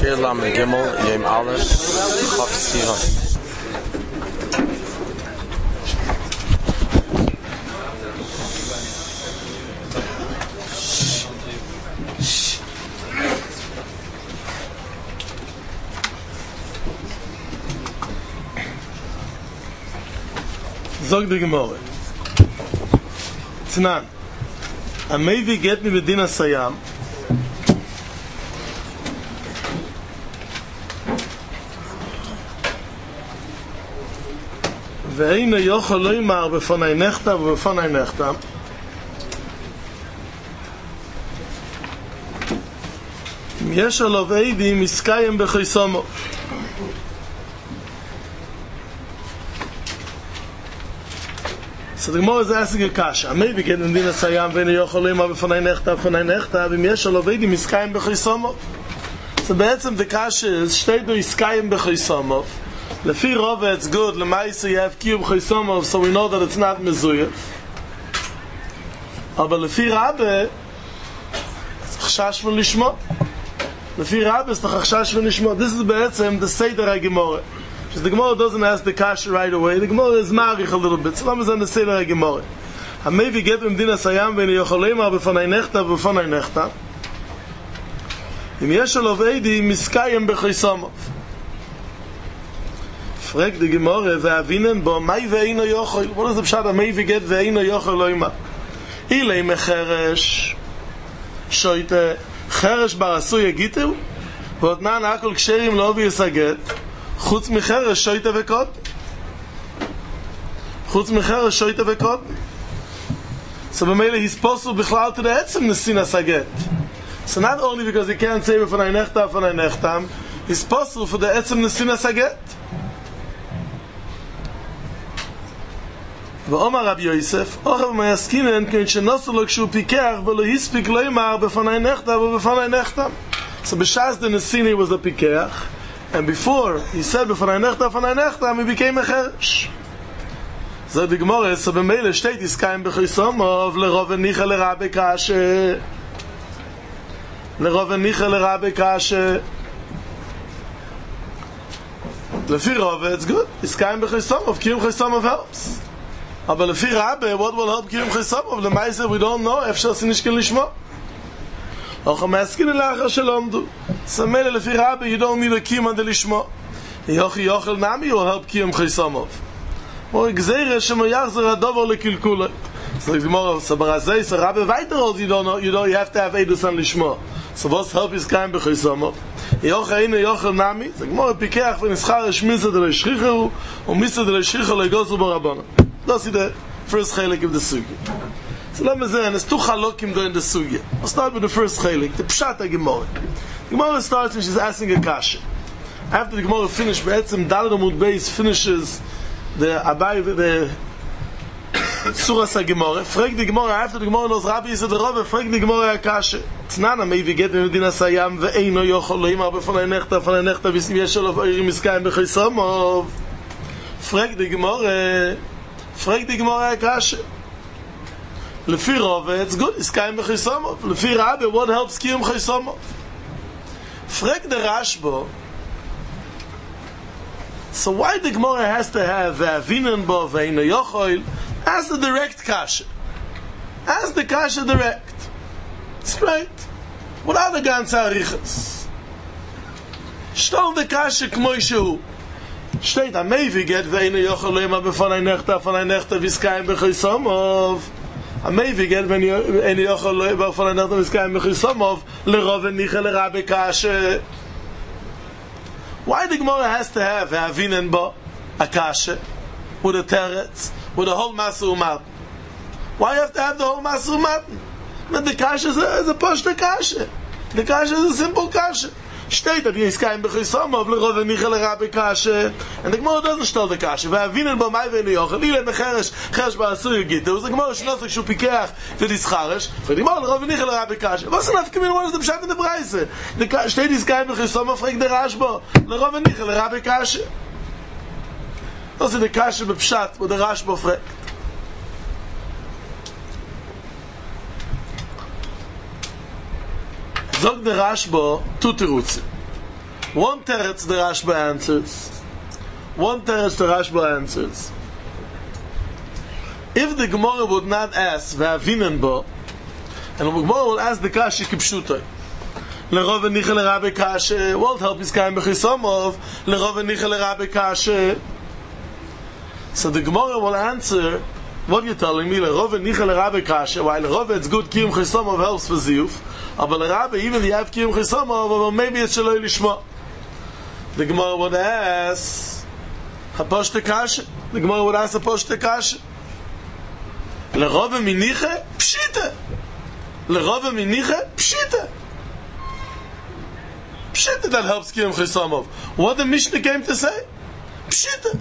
Shir Lamed Gimel, Yom Aleph, Chaf Sira. Zog de Gemore. Tnan. A Mevi get me bedin asayam. ואין יוכל לא ימר בפני נחתה ובפני נחתה אם יש עליו עדים מסקיים בחיסומו so the Gemara is asking a kasha. Maybe get in din asayam ואין יוכל לא ימר בפני נחתה בפני נחתה ואם יש עליו עדים מסקיים בחיסומו so בעצם the kasha is שתי דו מסקיים בחיסומו Lefi Rova, it's good. Lemaisa, you have Kiyum Chaysomov, so we know that it's not Mezuyah. But Lefi Rabbe, it's Chashash von Lishmo. Lefi Rabbe, it's the Chashash von Lishmo. This is be'etzem the Seder HaGemorah. The Gemara doesn't ask the kasha right away. The Gemara is marich a little bit. So let me say the Seder HaGemorah. Maybe get him din asayam ve'ni yocholeimah b'fanai nechta b'fanai nechta. Im yesh alav eidi miskayem b'chaysomov. Frag the Gemara, ve'avinen bo mai ve'ino yochol. What is the pshat? May we get ve'ino yochol loima. Ilei mecheresh shoite cheresh barasu yegitu ve'otnan akol ksherim lo'ovi yisaget chutz mecheresh shoite ve'kot chutz mecheresh shoite ve'kot so b'meile he's possible bichlal to the etzem nesin asaget. So not only because he can't say v'fanai nechta v'fanai nechtam, he's possible for the etzem nesin asaget. ואומר רבי יוסף, אוכב מייסקינן כמין שנוסו לו כשהוא פיקח ולא הספיק לא ימר בפני נחתה ובפני נחתה. So b'shas the Nesini was a pikach, and before he said בפני נחתה בפני נחתה, he became a cheresh. So the Gemara, so b'meile shteit iskayim b'chaysomov לרוב ניחא לרבי קשה לרוב ניחא לרבי קשה לפי רוב, it's good. iskayim b'chaysomov, kiyum chaysomov helps. Aber lefi Rabbe, what will help Kiyum Chaysomov? The Meise, we don't know. Efshar si nishkin lishmo. Och ha-me'askin elachar shelomdu. So mele lefi Rabbe, you don't need a Kiyum ande lishmo. Yochi yochel nami will help Kiyum Chaysomov. Or gzeire shemo yachzer hadover lekilkulei. So the Gemara, so barazei, so Rabbe weiter, you don't know, you have to have edus an lishmo. So what's help is Kiyum Chaysomov? Yochi inu yochel nami. So the Gemara pikeach v'nischar eshmisa de leishchichu u'misa de leishchichu legosu barabana. That's the first chelik of the sugya. So let me say, there's two chalokim during the sugya. I'll start with the first chelik, the pshat HaGemorah. The Gemara starts and she's asking a kasha. After the Gemara finishes, Be'etzem Daled Amud Beis finishes the Abai, the Suras HaGemorah. Frag the Gemara, after the Gemara knows Rabbi Yisad Rove, frag the Gemara a kasha. Tnana, maybe get in Medina Sayam, ve'eino yochol loimar b'fanai nechta v'sim yeshol of oirim miskayim b'chaysomov. Frag the Gemara, frag the Gemara kasha. Lefi Rove, it's good, iskayim b'chaysomov. Lefi Rabbe, what helps kiyum chaysomov? Frag the Rashbo. So why the Gemara has to have ve'avinen bo ve'ino yochol? Ask the direct kasha. Ask the kasha direct. Straight. Without the ganze arichas. Stol the kasha k'moi shehu. Steht am Mevi get ve'ino yochel loimar b'fanai nechta v'skayim b'chaysomov. Am Mevi get ve'ino yochel loimar b'fanai nechta v'skayim b'chaysomov l'rov v'nicha l'rabbi kasha. Why the Gemara has to have ve'avinen bo a kasha with a teretz, with a whole masu umat? Why you have to have the whole masu umat? But the kasha is a poshta kasha. The kasha is a simple kasha. Steht that iskayim b'chaysomov l'rov v'nicha l'rabbi kasha, and the Gemara doesn't tell the kasha. Ve'avinen bo mai ve'ino yochel ilei mecheresh cheresh ba'asu yigitu. The Gemara shnosek shu pikach v'discharesh. The Gemara l'rov v'nicha l'rabbi kasha. What's enough coming? What is the pshat in the Braise? Steht iskayim b'chaysomov frag the Rashba l'rov v'nicha l'rabbi kasha. Das ist the kasha b'pshat wo the Rashba fragt. Zog der Rashba tu terutze. One teretz the Rashba answers. If the Gemara would not ask ve'avinen bo, and the Gemara will ask the kasha kipshutai, lerov v'nicha l'Rabbi kasha, won't help his kaim b'chisomov, lerov v'nicha l'Rabbi kasha. So the Gemara will answer, what are you telling me? Lerov v'nicha l'Rabbi kasha, while lerov it's good, kiyum chisomov helps for ziyuf, but l'Rabbi, even if you have kiyum chisomov, well, maybe it's shaloi lishma. The Gemara would ask, haposhte kasha. The Gemara would ask haposhte kasha. Lerov v'minicha, pshita. Lerov v'minicha, pshita. Pshita that helps kiyum chisomov. What the Mishnah came to say? Pshita.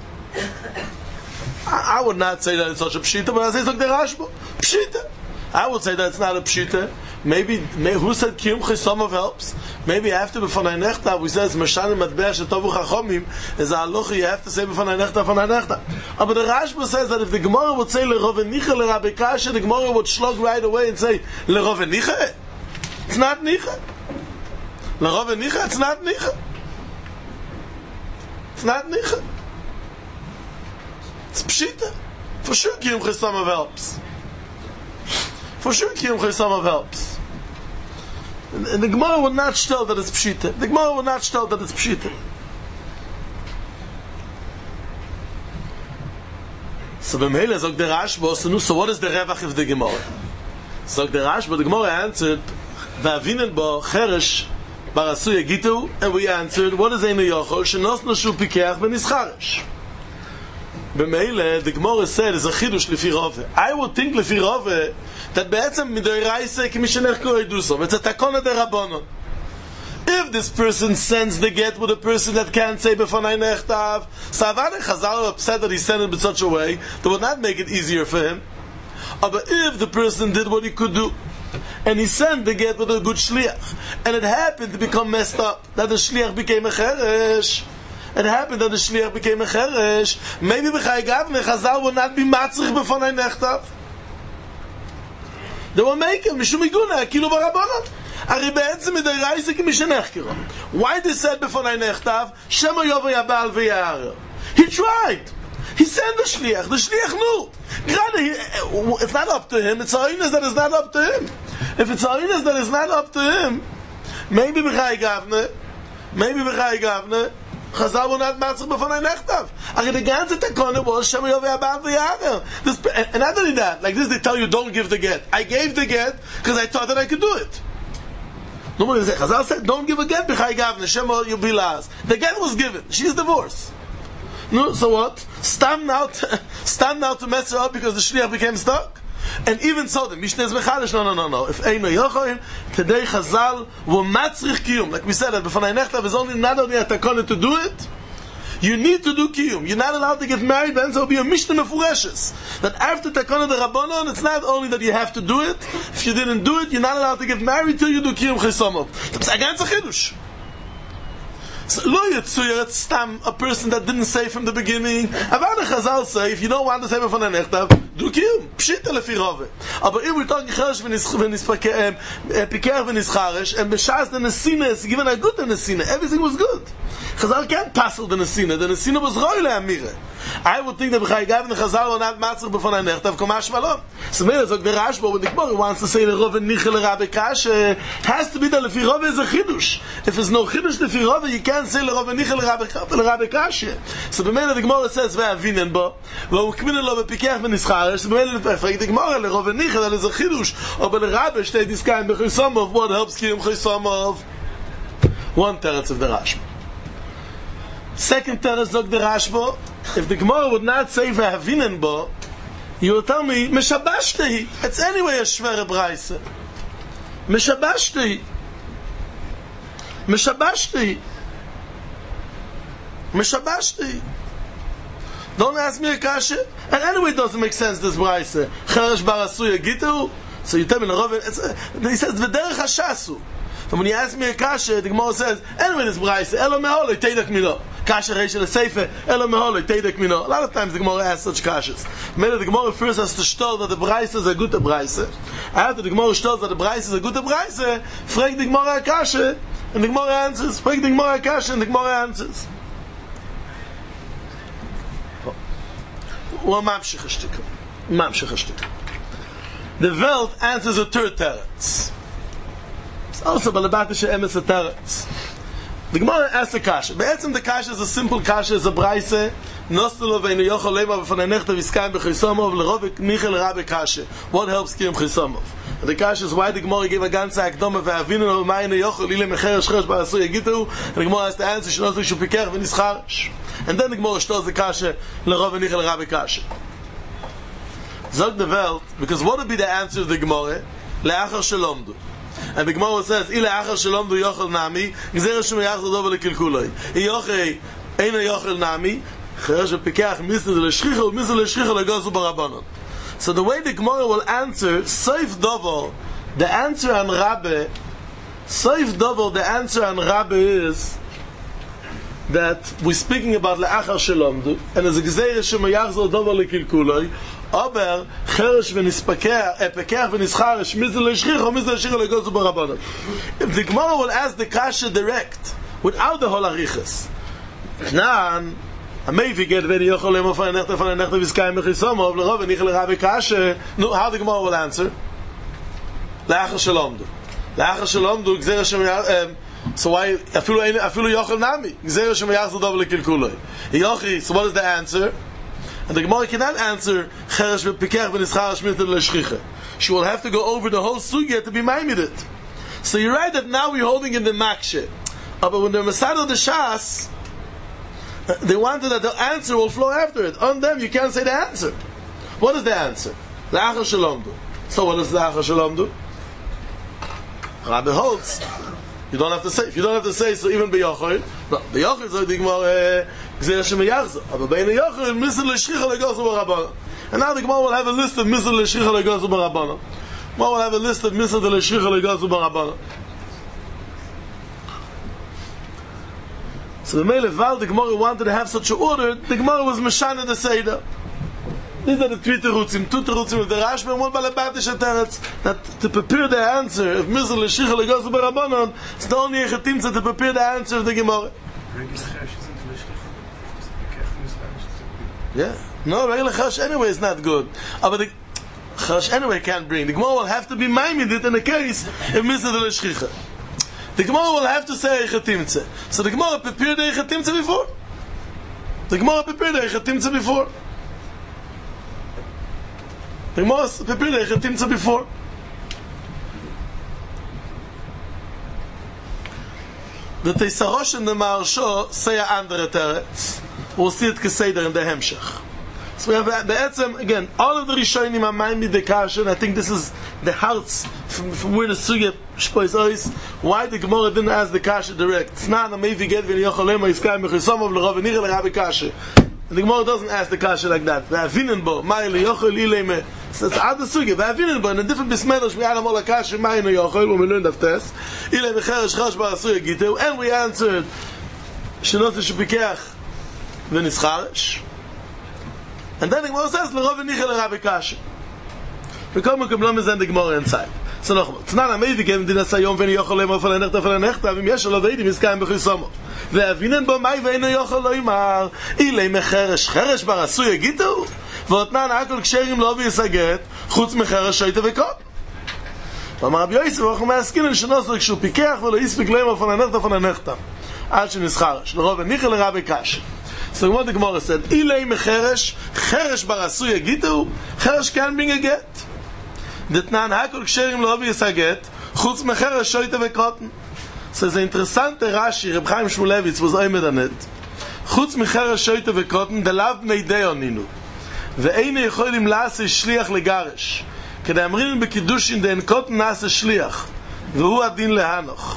I would not say that it's such a pshita, but I say it's like the Rashba. Pshita. I would say that it's not a pshita. Maybe who said kiyum chisomov helps? Maybe after b'fanai nechta, we says meshanim matbeh shetovu chachomim is a halacha you have to say b'fanai nechta. But the Rashba says that if the Gemara would say lerov v'nicha l'Rabbi kasha, the Gemara would slug right away and say lerov v'nicha. It's not nicha. Lerov v'nicha. It's not nicha. It's not nicha. It's pshita. For sure kiyum chisomov helps. For sure kiyum chisomov helps. And the Gemara will not tell that it's pshita. The Gemara will not tell that it's pshita. So the Mele sagt der Rashba, so what is the revach of the Gemara? Sagt der Rashba, the Gemara answered, v'avinen bo cheresh barasuya gitu, and we answered, what is einu yochol shenos noshu pikeach v'nischaresh? B'meile, the Gemara said, is a chidush lefi Rove. I would think lefi Rove that be'etzem midoraisa ki mishenech korei dusom. It's a takona de rabbanon. If this person sends the get with a person that can't say b'fanai nechtav, Savane Chazal are upset that he sent it in such a way that would not make it easier for him. But if the person did what he could do, and he sent the get with a good shliach, and it happened to become messed up, that the shliach became a cheresh, maybe b'chai gavne Chazal will not be matzrich b'fanai nechtav. They will make him mishum iguna kilo barabanan. Why they said b'fanai nechtav shema yova yabal v'yar? He tried. He sent the shliach. The shliach knew. It's not up to him. It's ha'inus that is not up to him. If it's ha'inus that is not up to him, maybe b'chai gavne, Chazal will not matzah b'fanai nechtav. The ganze takona was shema yova yabal v'yar. And not only that, like this, they tell you don't give the get. I gave the get because I thought that I could do it. Nobody said. Chazal said, "Don't give a get b'chai gavne shema yubilas." The get was given. She's divorced. No, so what? Stand now to mess her up because the shliach became stuck. And even so, the Mishnah is mechadish. No. If eino yochayim, today Chazal will matzrich kiyum. Like we said, that b'fanai nechtav is not only a takona to do it. You need to do kiyum. You're not allowed to get married, then there will be a Mishnah mefureshes. That after takona the Rabbanon, it's not only that you have to do it. If you didn't do it, you're not allowed to get married till you do kiyum chisomov. That's a ganze chidush. So, lo yitzuyer, it's stam, a person that didn't say from the beginning. Avada Chazal say, if you don't want to say b'fanai nechtav, do kiyum. Pshita lefi Rove. But if we're talking cheresh v'nischaresh, pikeach v'nischaresh, and b'shas the nesina is given a good nesina, everything was good. Chazal can't passel the nesina. The nesina was roy le'amire. I would think that b'chai gavne Chazal will not matzach b'fanai nechtav komash malon. So maybe it's like the Rashba when the Gemara wants to say the Rove nicha l'Rabbi kasha, has to be that lefi Rove is a chidush. If there's no chidush lefi Rove, you can't say l'Rove nicha l'Rabbi kasha. So b'meila the Gemara says ve'avinen bo, ve'ukminen lo b'pikeach v'nischaresh. So b'meila the Gemara l'Rove nicha that is a chidush. Or b'l'Rabbi shtei diskaim b'chisomov. What helps kiyum chisomov? One teretz of the Rashba. Second teretz of the Rashba. If the Gemara would not say ve'avinen bo, you will tell me meshabashtehi. It's anyway a shvere braise. Meshabashtehi. Don't ask me a kasha. And anyway, it doesn't make sense, this braise. Cheresh barasuya gitu. So you tell me, he says, v'derech hashasu. So when you ask me a kasha, the Gemara says, anyway, this braise, elo meholoi, teidek milo. Kasha reish el seife, elo meholoi, teidek milo. A lot of times the Gemara asks such kashas. Maybe the Gemara first has to stell that the braise is a good braise. After the Gemara stells that the braise is a good braise, fragt the Gemara a kasha, and the Gemara answers. Break the Gemara Kasha, and the Gemara answers. Well, Mamshech Ashtika. The Welt answers a third teretz. It's also Balabatisha Emes a teretz. The Gemara asks the Kasha. Be'etzim the Kasha is a simple Kasha, is a Braise. Nostelo ve'inu yochol lema v'fanei nechta v'skayim b'chisomov l'rovik nichel rabbi Kasha. What helps Kiyum Chisomov? And the Kasha is why the Gemara gave a ganze akdoma ve'avinu v'mayinu yochol ile mecheresh cheresh ba'asur yagitu. And the Gemara has to answer shenosu shupikech v'nischaresh. And then the Gemara shows the Kasha l'rov nichel rabbi Kasha. Zog the Welt, because what would be the answer of the Gemara? Le'achar shalomdu. And the Gemara says, "Ile achar shalomdu yochel nami, gzeir shum yachzor dov lekilkuloi. Yochei eina yochel nami, cheresh v'pikach misned l'shchicha u'misned l'shchicha legosu barabanon." So the way the Gemara will answer, Seif Dovel, the answer on Rabbe, Seif Dovel, the answer on Rabbe is that we're speaking about le'achar shalomdu, and as a gzeir shum yachzor dov lekilkuloi. Aber cheresh v'nispekach v'nischaresh mizl l'shchicha mizl l'shchicha legosu barabanon. If the Gemara will ask the Kasha direct, without the whole arichas, Knan, maybe get very yochol lemo fanei nechta v'skayim b'chisomov l'rov v'nichel rabbi Kasha. No, how the Gemara will answer? Le'achar shalomdu. Le'achar shalomdu gzeir shem. So why afilu yochol nami gzeir shem yachzor dov lekilkuloi. Yochi. So what is the answer? And the Gemara cannot answer cheresh v'pikach v'nischaresh mizl l'shchicha. She will have to go over the whole sugya to be maimed. So you're right that now we're holding in the makshe. But when they're masado the shas, they wanted that the answer will flow after it. On them, you can't say the answer. What is the answer? Le'achar shalomdu. So what does le'achar shalomdu? Rabbi holds. You don't have to say. If you don't have to say, so even b'yochel. No, b'yochel so the Gemara gzeir shem yachzor. But b'nei yochel misl l'shchicha legosu barabanon. And now the Gemara will have a list of misl l'shchicha legosu barabanon. Gemara will have a list of misl l'shchicha legosu barabanon. So the Mele Val, the Gemara wanted to have such an order. The Gemara was meshana the Seder. These are the three terutzim. Two terutzim of the Rashba and one Balabatish teretz. That to prepare the answer of Mizl l'Shicha legosu barabanon, it's the only echatimza to prepare the answer of the Gemara. Yeah. No, regular chash anyway is not good. But the chash anyway can't bring. The Gemara will have to be maimidit in the case of Mizl l'Shicha. The Gemara will have to say echatimza. So the Gemara prepared the echatimza before. The Gemara prepared the echatimza before. The Gemara prepared the echatimza before. The Teisarosh and the Maharsho say a andere teretz. We'll see it keseder in the Hemshech. So we have the Etzem, again, all of the Rishonim are minded the Kasha, and I think this is the hearts from where the Sugya Shpois Ois, why the Gemara didn't ask the Kasha direct. Tznan, Amevi Get V'ni Yochol Lema Yiskayim B'chisomov L'rov V'nichel L'Rabbi Kasha. And the Gemara doesn't ask the Kasha like that. V'avinen bo, Ma'il Yochol Ileme. So it's out the Sugya. V'avinen bo, in a different Bismedosh, we add all the Kasha, Ma'il Yochol, when we learned of Tes, Ileme Cheresh Chosh Ba'asur Yagitev, and we answered, Shenote Shupikeach V'nischaresh. And then the Gemara says, L'rov v'nichel L'Rabbi Kasha. We come and come and the Gemara inside. So noch mal. Tznan Amevi geben din asayom v'ni yochol lema falei nechta v'im yesh lo v'edim yiskayim b'chisomov. Ve'avinen bo mai v'eino yochol lo yimar ilei mecheresh cheresh bar asui yagitu v'otnan hakol ksherim lo v'yisaget chutz mecheresh shoyte v'kop. V'amar Rabbi Yosef אנחנו מעסקינן שnosok כשהוא פיקח ולא יספיק לema falei nechta עד שנסחרש לרוב v'nichel L'Rabbi Kasha. So what the Gemara said, ilei mecheresh cheresh bar asui yagitu, cheresh can bring a get. Detnan hakol ksherim lo v'yisaget chutz mecheresh shoyte v'kotten. So it's an interessante Rashi, Reb Chaim Shmulevitz was oimed on it. Chutz mecheresh shoyte v'kotten, delav meideo ninu. Ve'eine yecholim la'ase shliach legaresh. Kedamrin b'kiddushin de'en kotten na'ase shliach. V'hu adin lehanoch.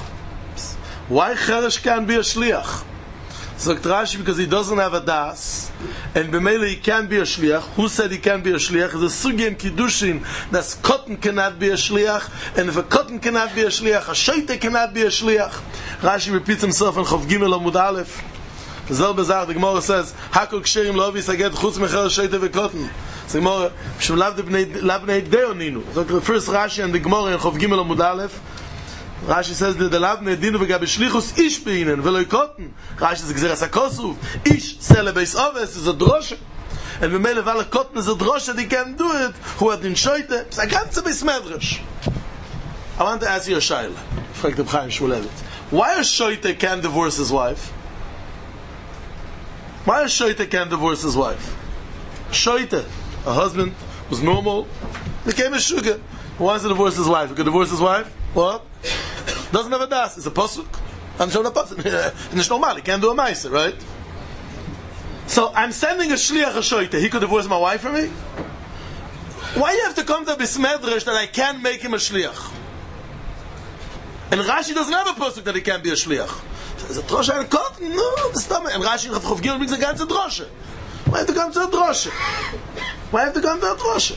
Why cheresh can be a shliach? So Rashi, because he doesn't have a das, and b'meila he can't be a shliach. Who said he can't be a shliach? The sugi in kiddushin that cotton cannot be a shliach, and if a cotton cannot be a shliach, a shoyte cannot be a shliach. Rashi repeats himself in Chav Gimel Amud Aleph. Zel bezach, the Gemara says, Hakol ksherim lo v'yisaget chutz mecheresh shoyte v'kotten. So the Gemara, Shem lav b'nei deo ninu. So the first Rashi and the Gemara in Chav Gimel Amud Aleph, Rashi says the labne dinu v'gab shlichus ish beinen v'lo ikoten. Rashi says gzeras hakosuf ish sele beis oves is a droshe. And we mele v'ale koten is a droshe, they can do it. Who had in shoyte? It's a ganze beis medrash. I want to ask you a shaila. Fragt the Chaim Shmulevitz. Why a shoyte can divorce his wife? Why a shoyte can divorce his wife? Shoyte, a husband was normal, became a sugar. Who wants to divorce his wife? He could divorce his wife? What? Doesn't have a das. It's a pasuk. I'm showing a pasuk. It's normal. He can't do a meiser, right? So I'm sending a shliach a shoyte. He could divorce my wife for me? Why you have to come to Bismedrash that I can't make him a shliach? And Rashi doesn't have a pasuk that he can't be a shliach. Is a droshe and cotton? No, the stomach. And Rashi Rav Chovgil brings a ganze droshe. Why have to come to a droshe? Why have to come to a droshe?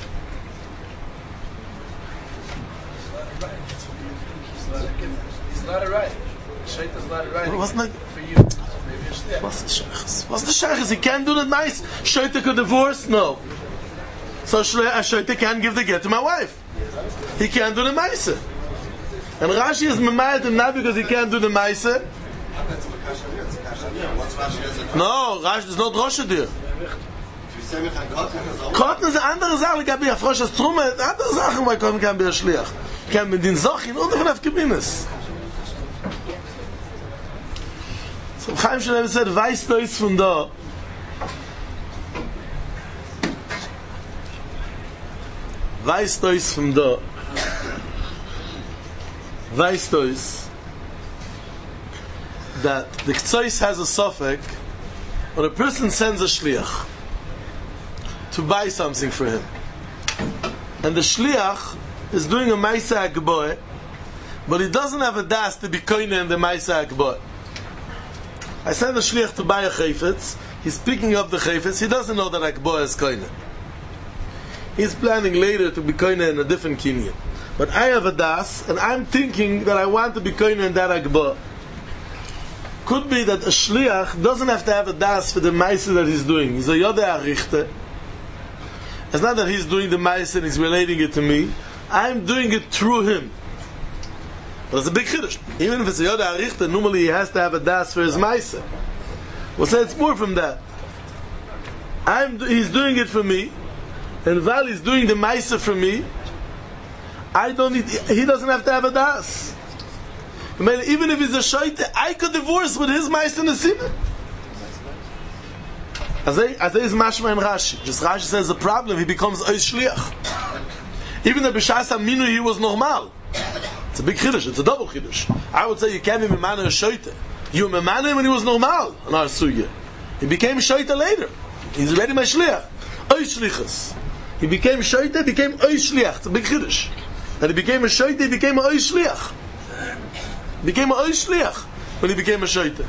It's not a right. Shaita is not a right. What's not for you? Maybe a shliach. What's the shaykhs? What's the shaykhs? He can't do the nice. Shaita could divorce? No. So Shaita can't give the get to my wife. He can't do the ma'aseh. And Rashi is memayat him not because he can't do the ma'aseh. No, Rashi is not Rosh there. Kotten ist eine andere Sache, ich habe ja Frosch als Trumme, andere Sachen, weil Kotten kann be a Schliach. Kann mit den Sochin und von auf Gebinnes. So Chaim Shulevitz said, weißt du es von da? Weißt du es von da? Weißt du es? That the Ktsois has a suffix when a person sends a Shliach to buy something for him. And the Shliach is doing a Maisa Akboe, but he doesn't have a das to be koine in the Maisa Akboe. I send the Shliach to buy a Chayfetz, he's picking up the Chayfetz, he doesn't know that Akboe is koine. He's planning later to be koine in a different kinyan. But I have a das, and I'm thinking that I want to be koine in that Akboe. Could be that a Shliach doesn't have to have a das for the Maisa that he's doing. He's a Yodeh Arichte. It's not that he's doing the Maisa and he's relating it to me. I'm doing it through him. But it's a big chiddush. Even if it's a Yodeh Arichte, normally he has to have a das for his Maisa. We'll say it's more from that. He's doing it for me, and while he's doing the Maisa for me, he doesn't have to have a das. Even if he's a shoyte, I could divorce with his Maisa and the sinner. As is mashma in Rashi. Just Rashi says the problem, he becomes a shliach. Even the b'shas aminu he was normal. It's a big chiddush. It's a double chiddush. I would say you can't be memana a shoyte. You were memana when he was normal. In our sugya, he became shoyte later. He's already my shliach. Oy shlichus. He became shoyte, became oy shliach. It's a big chiddush. And he became a shoyte, he became a oy shliach. Became a oy shliach when he became a shoyte.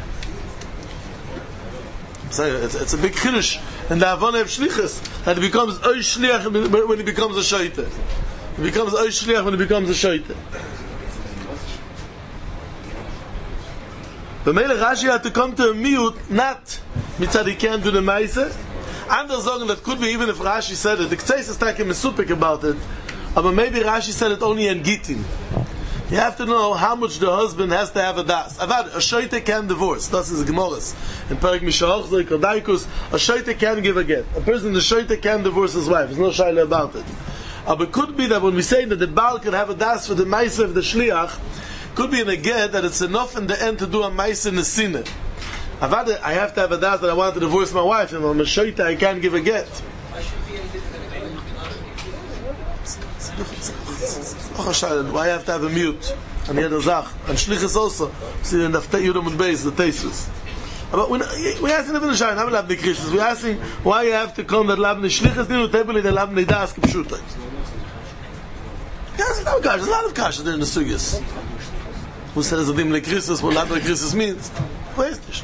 So it's a big chiddush, and the Havana of Shlichus, that he becomes oy shliach when he becomes a shoyte. He becomes oy shliach when he becomes a shoyte. The Melech Rashi had to come to a miut, not mitzad he can't do the Maisa. Others sagen that could be even if Rashi said it. The Ktseis is talking mesupik about it, but maybe Rashi said it only in Gittin. You have to know how much the husband has to have a das. Avad, a shoyte can divorce. That's his Gemorahs. In Perek Mishach, Kodaikus, a shoyte can give a get. A person, the shoyte can divorce his wife. There's no shaila about it. But it could be that when we say that the Baal can have a das for the Maisa of the Shliach, could be in a get that it's enough in the end to do a Maisa in the Sinner. Avad, I have to have a das that I want to divorce my wife, and I'm a shoyte, I can't give a get. Why I have to have a mute? And the other Zach. And Shlichus also. See, in the Yudam and Beis, the Tesis. But we're asking even the Shine, I'm not the Christians. We're asking why you have to come that Labne Shlichus, Ninu Tebeli, the Labne Das, Kipshutai. Yes, it's not Kash. There's a lot of Kash there in the Sugyas. Who says that Dimle Christus, what Labne Christus means? Who is this?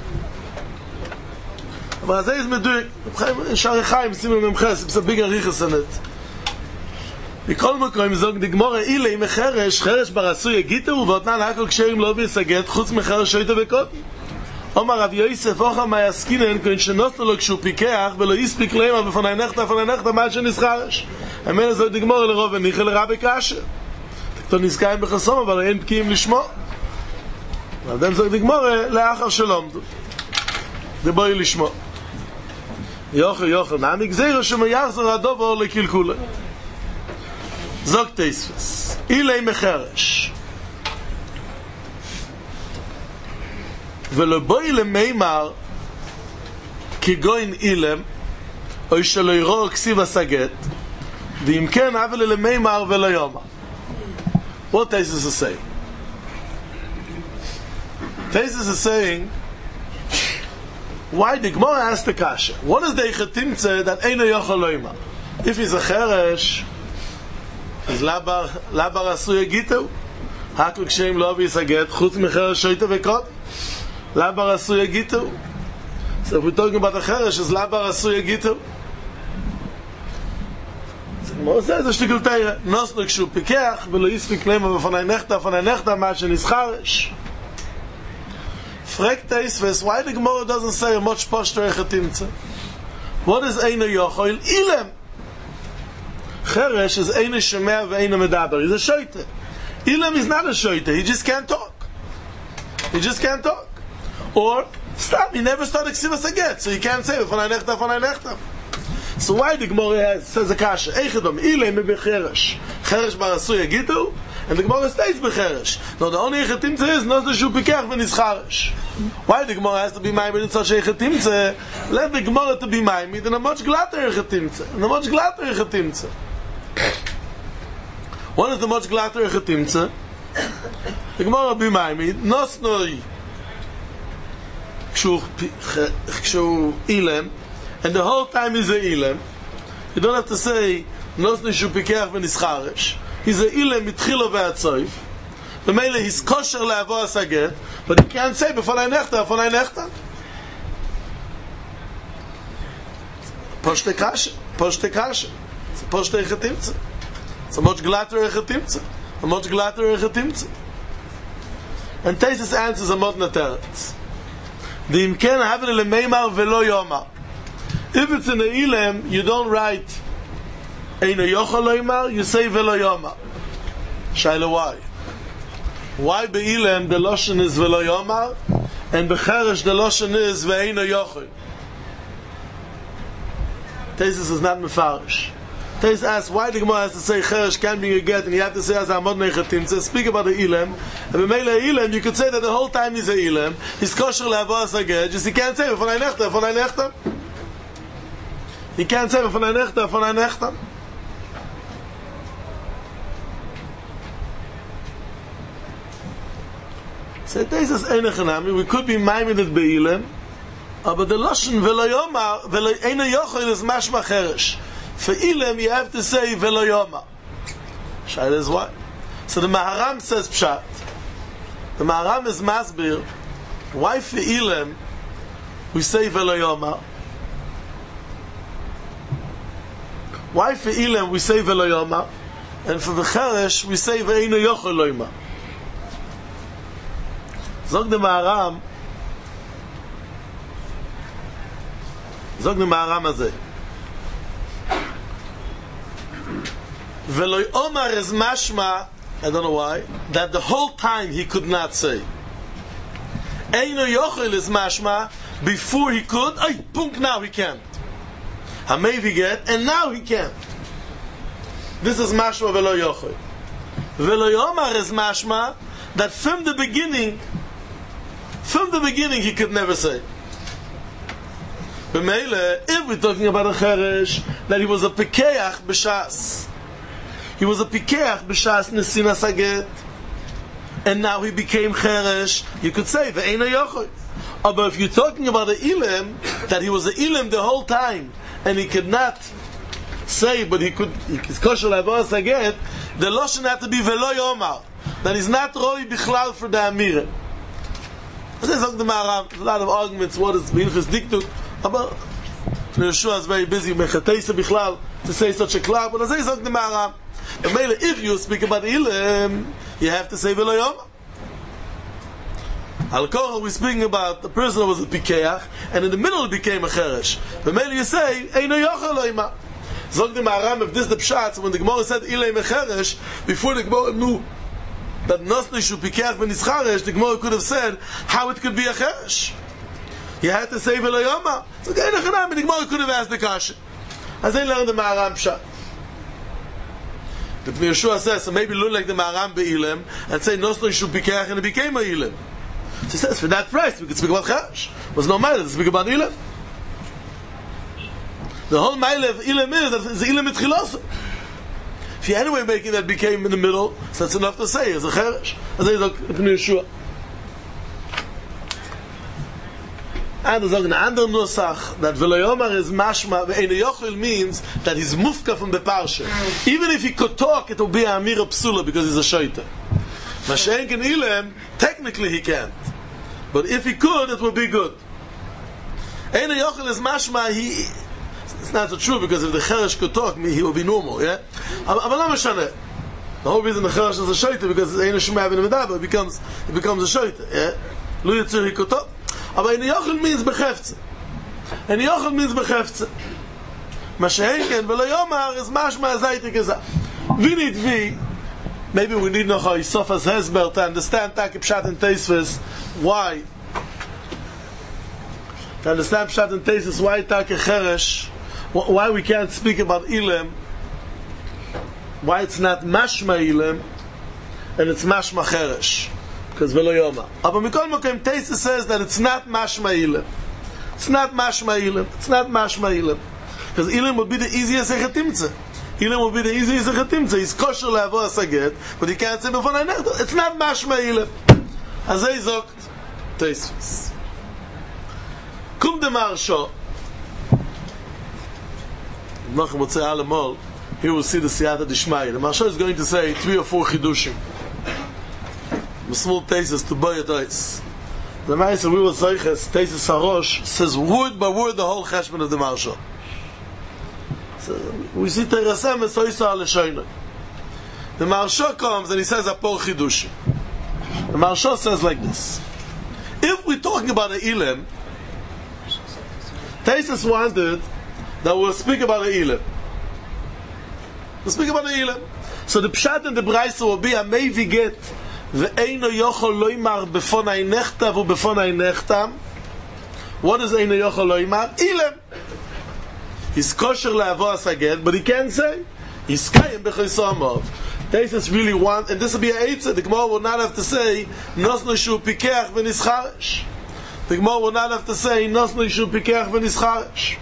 But as I is Meduik, in Shari Chaim, Simon Memches, it's a big Arichas in it. בכל מקום זוג דגמור אילי מחרש חרש ברסוי הגיטו ובאותנן הכל כשרים לא ביסגת חוץ מחרש שויטה בקוטן אומר רב יוסף אוכל מה יסקינן כהן שנוסו לו כשהוא פיקח ולא יספיק להם בפני נחתה מה שנסחרש אמן זוג דגמור לרוב וניחל לרבי קשר dann ist kein Bechassom, weil אין פקיעים לשמו. אבל dann sagt die Gemara, לאחר שלומדו. דבוי לשמו. יוכל, נעני גזירה שמייחזר הדובר לקלקולה. זוג תספס. אילי מחרש. ולבוי למימר, כגוין אילם, או שלא ירור כסיב הסגת, ואם כן, אבל למימר ולא יומר. What Taisus is saying? Taisus is saying, why the Gemara asked the kasha? What is the Echetimtze that Eino Yochel Loima? If he's a Cheresh, is Labar Asuya Gitu? Hakuk Shem Lo Yisaget, Chutz Mecheresh Shoita Vekot? Labar Asuya Gitu? So if we're talking about a Cheresh, is Labar Asuya Gitu? Gemara says, a shtikul teire, nosno kshu pikeach, velo yisfik lema von ein nechta, ma shenischaresh. Fragt Teisves, why the Gemara doesn't say much poshter echetimtze? What is Eino Yochel? Ilem. Cheresh is Eino Shemea ve'Eino Medaber. He's a shoite. Ilem is not a shoite. He just can't talk. Or, stop, he never started Ksivas Aget, so he can't say von ein nechta. So why the Gemara says a kasha? Eichadom, Ilem me becheresh. Cheresh bar Asuya Gitu, and the Gemara stays becheresh. No, the only echetimtze is not the shu pikach when it's charesh. Why the Gemara has to be maimed in such echetimtze? Let the Gemara to be maimed in a much glatter echetimtze. What is the much glatter echetimtze? The Gemara be maimed, nosnoi kshu ilem, and the whole time he's a ilem. You don't have to say nosnoi shu pikach when it's charesh. He's a ilem mitchilo ve'atzoif. The mele he's kosher le'avo asaget, but he can't say before I nechta. Poshte kasha. It's a poshte echetimtze. It's a much glatter echetimtze. And Taisus answers a modna teretz. The imken havle lemeimar velo yomar. If it's in the ilem, you don't write Eino Yochel Loimar, you say velo yomar. Shaila, why? Why be'ilem the loshen is velo yomar, and becheresh the loshen is ve'eino yochel? Taisus is not mefarish. Taisus asks why the Gemara has to say cheresh can be a get, and you have to say as amod nechatim. So speak about the ilem, and b'meila ilem you could say that the whole time he's a ilem, he's kosher le'avos a get, just he can't say v'fonay nechta. He can't say v'fonay nechta. So Taisus einachanami, we could be maimed be'ilem, but the lashon velo yomar, eino yochel is mashma cheresh. For ilem you have to say velo yomar. Shaila is why? So the Maharam says pshat. The Maharam is masbir. Why for ilem we say velo yomar? Why for ilem we say velo yomar, and for the cheresh we say ve'eino yochel loimar? Zog the Maharam azeh. Veloy Omar is mashma, I don't know why, that the whole time he could not say. Eino Yochel is mashma, before he could, now he can't. Hamevi get, and now he can't. This is mashma veloy Yochel. Veloy Omar is mashma, that from the beginning he could never say. B'meile, if we're talking about a cheresh, that he was a pikeach b'shas. He was a pikeach b'shas nesina saget, and now he became cheresh, you could say ve'eino yochel. But if you're talking about the ilem, that he was an ilem the whole time, and he could not say, but he's kosher le'avos saget, the loshen had to be velo yomar, that he's not roi bichlal for the amire. There's a lot of arguments. What is Minchas Diktuk? But Yeshua is very busy to say such a klal. But I say something about if you speak about Ilem, you have to say Velo Yomar. Al-Koha, we're speaking about the person who was a Pikeach, and in the middle it became a Cheresh. But maybe you say Eino Yochel Loimar. Zog the Maharam, if this is the Pshat, so when the Gemara said Ilem Cheresh, before the Gemara knew that Nosnei Shu Pikach V'Nischaresh, the Gemara could have said how it could be a cheresh. You had to say V'lo Yoma. So the Gemara could have asked the kasha. As they learned the Maharam Pshat. But Yeshua says, so maybe look like the Maharam Be'ilem and say Nosnei Shu Pikach and it became a Ilem. So he says, for that price we could speak about cheresh. It was no matter to speak about Ilem. The whole mile of Ilem is that it's Ilem Mitchilosu. If you anyway making that became in the middle, so that's enough to say, it's a cheresh. As they look at Yeshua. And there's an other nusach that V'lo is mashma, Ve'eino yochel means that he's mufka from the parsha. Even if he could talk, it will be a amira psula because he's a shaita. Mashenk and Ilem, technically he can't. But if he could, it would be good. Ve'eino yochel is mashma, it's not so true because if the cheresh could talk, he would be normal, yeah? But not mashane. The whole reason the cheresh is a shaita because Eino shumav in the medaba, it becomes a shaita, yeah? Lu yitzur he could talk. Aber in Yochel means bechefze. In Yochel means bechefze. Mashenken V'lo Yomar is mashma zayti gezah. We need maybe we need noch a Yisofas Hezber to understand Taki Pshat and Teisves why. To understand Pshat and Teisves why Taki Cheresh, why we can't speak about Ilem, why it's not mashma Ilem and it's mashma Cheresh. Because V'lo Yoma. Aber Mikol Mokem Teisves says that it's not mashma Ilem. It's not mashma Ilem. It's not mashma Ilem. Because Ilem would be the easiest echatimtze. Ilem would be the easiest echatimtze. He's kosher le'avo asaget, but he can't say before Nechta. It's not mashma Ilem. Azay zogt Teisves. Kum de Maharsha. Nachem Motzei Alamol. Here we'll see the Siyata Dishmaya. The Maharsha is going to say 3 or 4 chidushim. Small Teisves to buy it ice. The Ma'aser we will say Teisves Harosh says word by word the whole cheshbon of the Maharsha. So we see Terasem Esoisa Aleshoina. The Maharsha comes and he says Apor Chidush. The Maharsha says like this: if we're talking about an Ilem, Teisves wanted that we'll speak about an Ilem. We'll speak about an Ilem. So the Pshat and the Braisa will be a Mevi get. Ve'eino yochol loimar befonai nechtav ubefonai nechtam. What is eino yochol loimar? Ilem. He's kosher le'avo asaged, but he can't say. He's kayim b'chosomov. Teisves really want, and this will be a eitzah. The Gemara will not have to say nosnei shu pikach v'nischaresh. The Gemara will not have to say nosnei shu pikach v'nischaresh.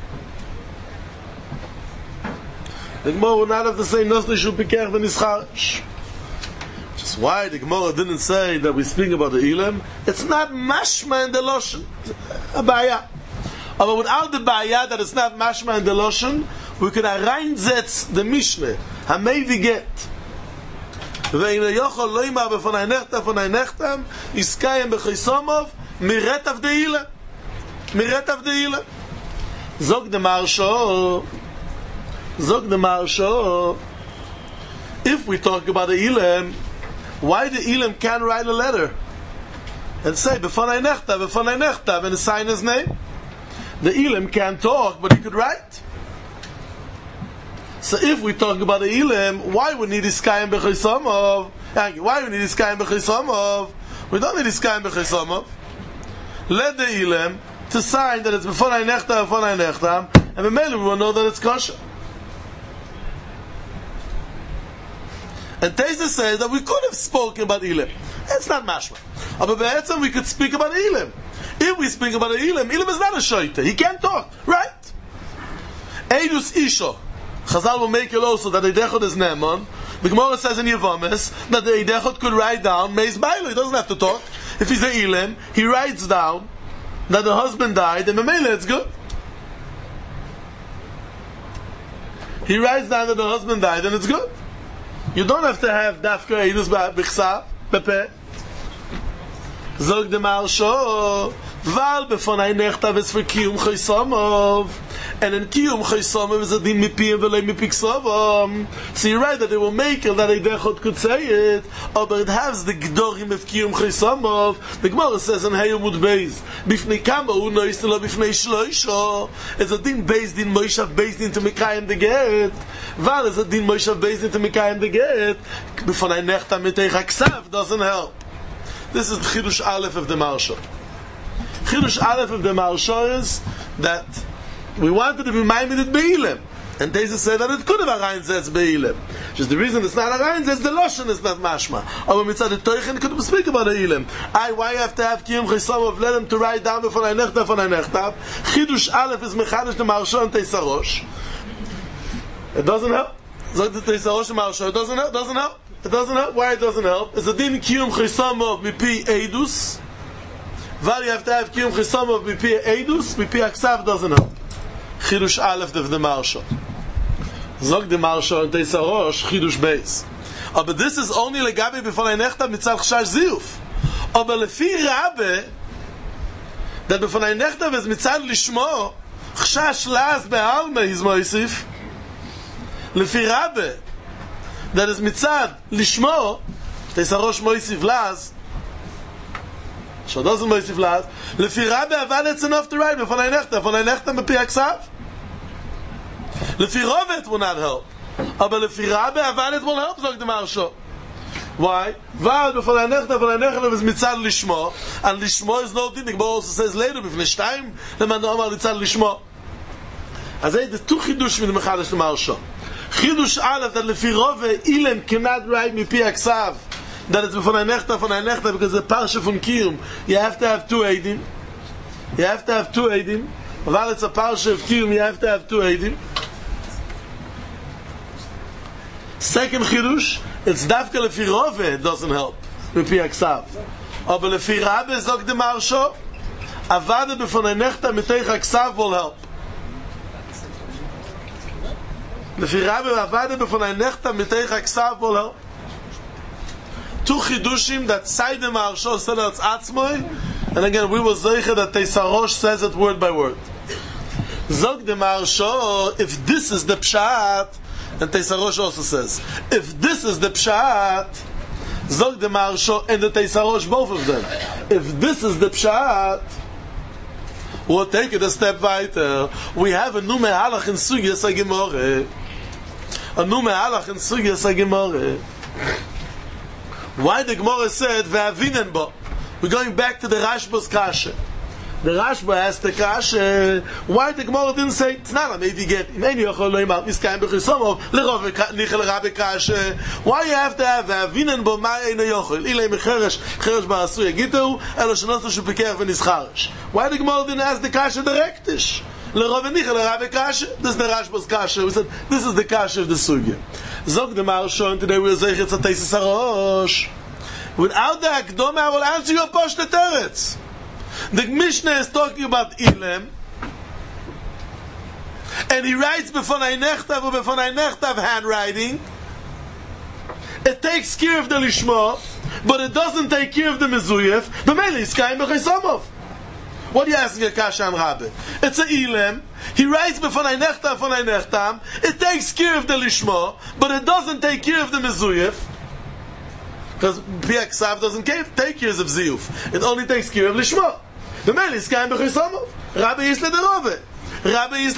The Gemara will not have to say nosnei shu pikach v'nischaresh. Why the Gemara didn't say that we speak about the Ilem? It's not mashma in the Loshen. A baya. But without the baya that it's not mashma in the Loshen, we could reinsetz the Mishnah. Hamevi get. Ve'ina yochol loima b'fonai nechtam fonai nechtam iskayim b'chisomov miretav de Ilem. Miretav de Ilem. Zog the Maharsha. If we talk about the Ilem, why the Ilem can't write a letter and say B'fonai nechtav and sign his name? The Ilem can't talk, but he could write. So if we talk about the Ilem, why we need Iskayim b'chisomov? Why we need Iskayim b'chisomov? We don't need Iskayim b'chisomov. Let the Ilem to sign that it's B'fonai nechtav, and B'mele we will know that it's kosher. And Teisves says that we could have spoken about Ilem. It's not mashma. But be'etzem we could speak about Ilem. If we speak about Ilem is not a shaita. He can't talk, right? Eidus Isha. Chazal will make it also that the Eidechot is Neman. The Gemara says in Yevamis that the Eidechot could write down Meis Bailo. He doesn't have to talk. If he's a Ilem, he writes down that the husband died, and Memele it's good. He writes down that the husband died, and it's good. You don't have to have dafka eidus b'chsav b'peh. Zog the Maharsha Weil befonai nechtav is for kiyum chaysamov, and in kiyum chaysamov is a din mipiyim v'lei mipiksavam. So you're right that they will make it that a dechot could say it, but it has the gdorim of kiyum chaysamov. The Gemara says in Hayomud Beis, bifnei kama hu noiselo bifnei shloisho. It's a din based in Moshav based into Mikayim the get. Val is a din Moshav based into Mikayim the get. Befonai nechtav mitei chaksav doesn't help. This is the Chidush Aleph of the Marsha. Chidush Aleph of the Marsha is that we wanted to be maimed Be'ilem. And Teza said that it could have a Rein Zetz Be'ilem. Just the reason it's not a Rein Zetz, the Loshen is not mashma. But mitzad the Teuchen could speak about Be'ilem. Why you have to have Kiyum Chesam of let him to write down before I nechtav, Chidush Aleph is Mechadish the Marsha and Teza Rosh. It doesn't help. Zog the Teza Rosh and Marsha, it doesn't help, It doesn't help. Why it doesn't help? It's a din Kiyum Chesam of Mipi Eidus. Val you have to have Kiyum Chesam of Mipi Eidus, Mipi Aksav doesn't help. Chidush Aleph of the Marsha. Zog the Marsha and Teza Rosh, Chidush Beis. But this is only legabe before I nechtav mitzal chshash ziyuf. But lefi Rabbe, that before I nechtav is mitzal lishmo, chshash laz be'alma is moisif. Lefi Rabbe, that is mitzad lishmo, Teza Rosh moisif laz, so doesn't moisif laz. Lefi Rabbe avad it's enough to write before I nechtav bepi aksav. Lefi Rove it will not help. But lefi Rabbe avad it will help, zog the Marsha. Why? Val before I nechtav is mitzad lishmo, and lishmo is no din. The Gemara also says later b'fnei shtayim leman omar mitzad lishmo. As the two chidush min mechadish the Marsha. Chidush Aleph that lefi Rove Ilem cannot write mipi aksav. That it's before I nechtav because the parsha from Kiyum you have to have two eidim. While it's a parsha of Kiyum you have to have two eidim. Second chidush, it's dafka lefi Rove it doesn't help mipi aksav. But lefi Rabbe zog the Marsha avada before I nechtav mitei aksav will help. Lefi Rabbe avada before I nechtav mitei aksav will help. Two chidushim that side the Marsha said it's atzmoi, and again we will zeicha that Teza Rosh says it word by word. Zog the Marsha, if this is the pshat, and Teza Rosh also says, if this is the pshat, Zog the Marsha and the Teza Rosh, both of them. If this is the pshat, we'll take it a step weiter. We have a new mehalach in Sugyas HaGemorah. Why the Gemara said ve'avinen bo? We're going back to the Rashba's kasha. The Rashba asked the kasha. Why the Gemara didn't say it's not a maybe get in any yochol loimar miskayim b'chisomov lerov nichel rabbe kasha? Why you have to have ve'avinen bo ma'ein yochol ilay mecheresh ba'asu yagitu elo shenosu shupikach v'nischaresh? Why the Gemara didn't ask the kasha directish? Lerov nichel rabbe kasha. This is the Rashba's kasha. We said this is the kasha of the sugya. Zog the Marsha, and today we'll say it's a Teza Rosh. Without the Akdome, I will answer your Poshta Teretz. The Mishnah is talking about Ilem, and he writes before Nechtav handwriting. It takes care of the Lishma, but it doesn't take care of the Mezuyef. B'meili is Kaim B'chaysamov. What are you asking a kasha and Rabbe? It's a Ilem. He writes before Nechtam. It takes care of the Lishma, but it doesn't take care of the Mezuyef. Because Piak Sav doesn't take care of Ziyuf. It only takes care of Lishma. The man is Kaim B'chaysamov. Rabbe is Lederove. Rabbe is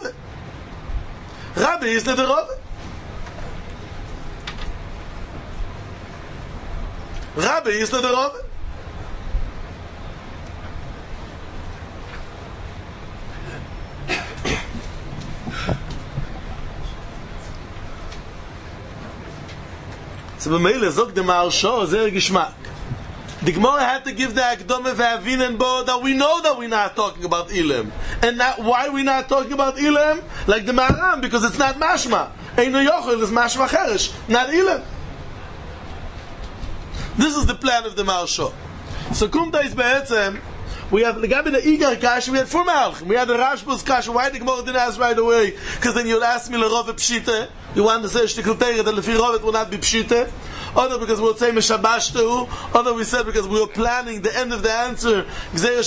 Lederove. So b'meile zog the Marsha zer gishmak. The Gemara had to give the Akdome ve'avinen bo that we know that we're not talking about Ilem, and that why we're not talking about Ilem like the Maram, because it's not mashma. Eino yochel is mashma cheresh, not Ilem. This is the plan of the Marsha. So kumta is be'etzem. We have the Gabi the Igar Kasha. We had four Malchim. We had the Rashba's Kasha. Why the Gemara didn't ask right away? Because then you'll ask me Lerov Pshite. You want to say Shtikel Teire that Lefi Rov it will not be Pshite. other because we would say Meshabashtu, other we said because we were planning the end of the answer. But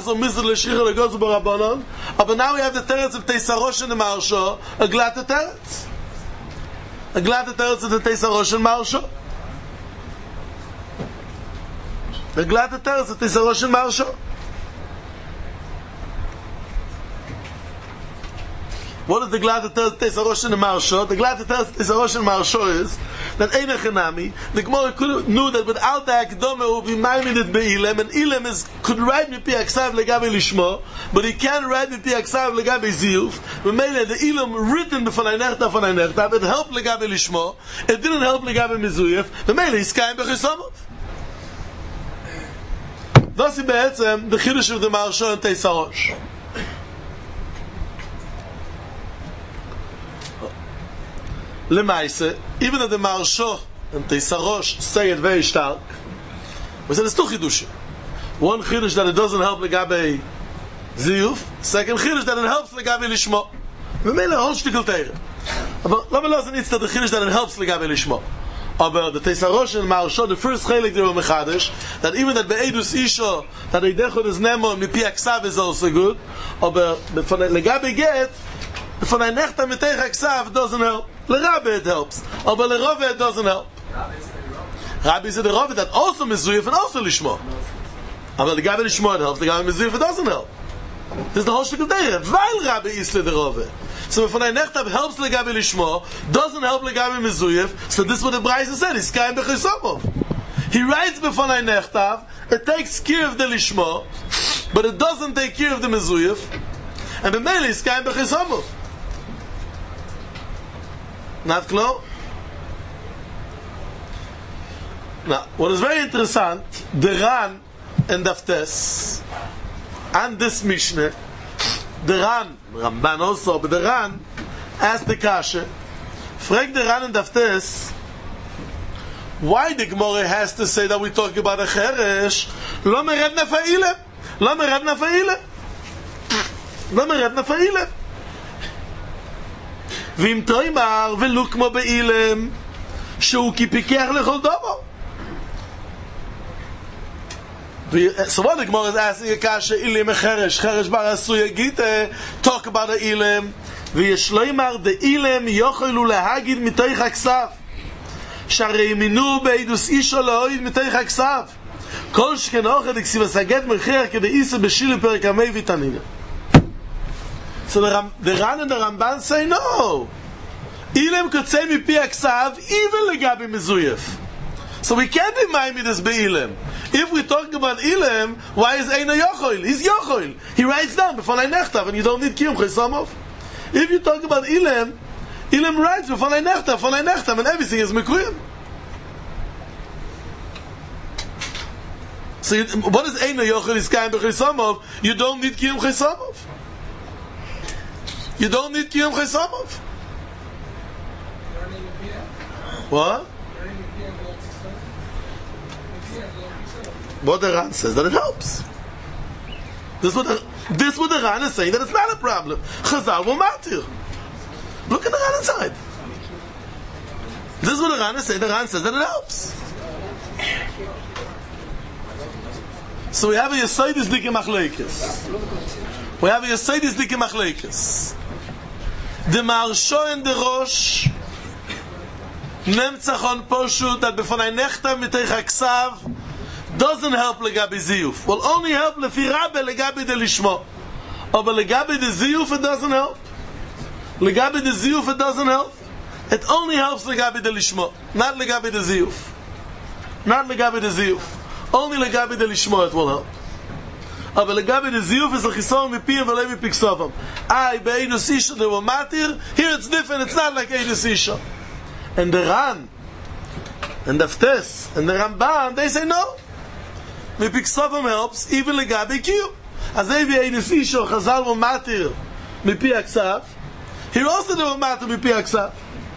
now we have the teretz of Teisarosh and the Marsha, a glad teretz. A glad teretz of the Teisarosh and Marsha. A glad teretz of Teisarosh and Marsha. What is the glad that tells Teisarosh and Marsha? The glad that tells Teisarosh and Marsha is that Einachanami, the Gemara knew that without the Akdome it would be Maiminid Be'ilem, and Ilem could write Mipi Aksav Legabe Lishmo, but he can't write Mipi Aksav Legabe Ziyuf. But mainly the Ilem written b'fanai nechtav, it helped Legabe Lishmo, it didn't help Legabe Mizuyef, but mainly he's Kaim B'chisomov. That's the Chiddush of the Marsha and Teisarosh. Lemaise, even if the Marsha and Teisarosh say it very stark, we said it's two Chiddushim. One Chiddush that it doesn't help Legabe Ziyuf, second Chiddush that it helps Legabe Lishmo. We made a whole shtickle Teire. But let me listen, it's the Chiddush that it helps Legabe Lishmo. But the Teisarosh and Marsha, the first Chelik they were Mechadish, that even that Be'edus Isha, that Eidechot is Nemo, Mipi Aksav is also good, but for Legabe Get, for the Nechta Mitech Aksav doesn't help. L'Rabbi it helps, but l'Rove it doesn't help. Rabbi said the Rove that also Mizuyef and also Lishmo. But the Gabi Lishmo it helps, the Gabi Mizuyef it doesn't help. This is the whole shtick of Deire. Weil Rabbi is the Rove. So if the Nechtav helps the Gabi Lishmo, doesn't help the Gabi Mizuyef, so this is what the Braisa said, he's Kaim B'chisomov. He writes before the Nechtav, it takes care of the Lishmo, but it doesn't take care of the Mizuyef, and the Mele is Kaim B'chisomov. Not clear? Now, what is very interesting, the Ran and Daftes, and this Mishnah, the Ran, Ramban also, but the Ran asked the Kasha, frag the Ran and Daftes, why the Gemara has to say that we talk about a Cheresh, lo mered nafa'ilem, lo mered nafa'ilem, lo mered nafa'ilem. ואם תאמר ולו כמו באילם שהוא כפיקח לכל דבר. So what the Gemara is asking a kasha, ilim cheresh bar asuya gite, talk about the ilim, ויש לומר the ilim יוכלו להגיד מתוך הכסף, שהרי מינו בעדוס אישו להוריד מתוך הכסף, כל שכן אוכל דכסיב הסגת מחיר כדאיסה בשילה פרק המי ויטנינה. So the Ran and the Ramban say no. Ilem could say Mipi Aksav even Legabi Mizuyef. So we can't be Maimidus Be'ilem. If we're talking about Ilem, why is Eina Yochoil? He's Yochoil. He writes down before Nechtav, and you don't need Kiyum Chesomov. If you talk about Ilem, Ilem writes before Nechtav, and everything is Mekuyim. So what is Eina Yochoil? Is Kaim B'Chesomov? You don't need Kiyum Chesomov. You don't need Kiyum Chesomov. What? What the Ran says that it helps. This what the Ran is saying that it's not a problem. Chazal will matir. Look at the Ran inside. This is what the Ran is saying. The Ran says that it helps. So we have a Yesodis Dike Machlekes. The Marsha and the Rosh Nemtzachon Poshut that b'fonai nechtav mitech haksav doesn't help legabi ziyuf. Will only help lefi rabbe legabi de lishmo. But legabi de ziyuf it doesn't help. Legabi de ziyuf it doesn't help. It only helps legabi de lishmo, not legabi de ziyuf. Not legabi de ziyuf. Only legabi de lishmo it will help. But legabi de ziyuf is a chisor mipi and v'lei mipi ksovam. Be'edus isha they were matir. Here it's different. It's not like edus isha. And the Ran, and the Ftes, and the Ramban, they say no. Mipi ksovam helps even legabi kiyum. As they be edus isha chazal were matir mipi aksav. Here also they were matir mipi aksav.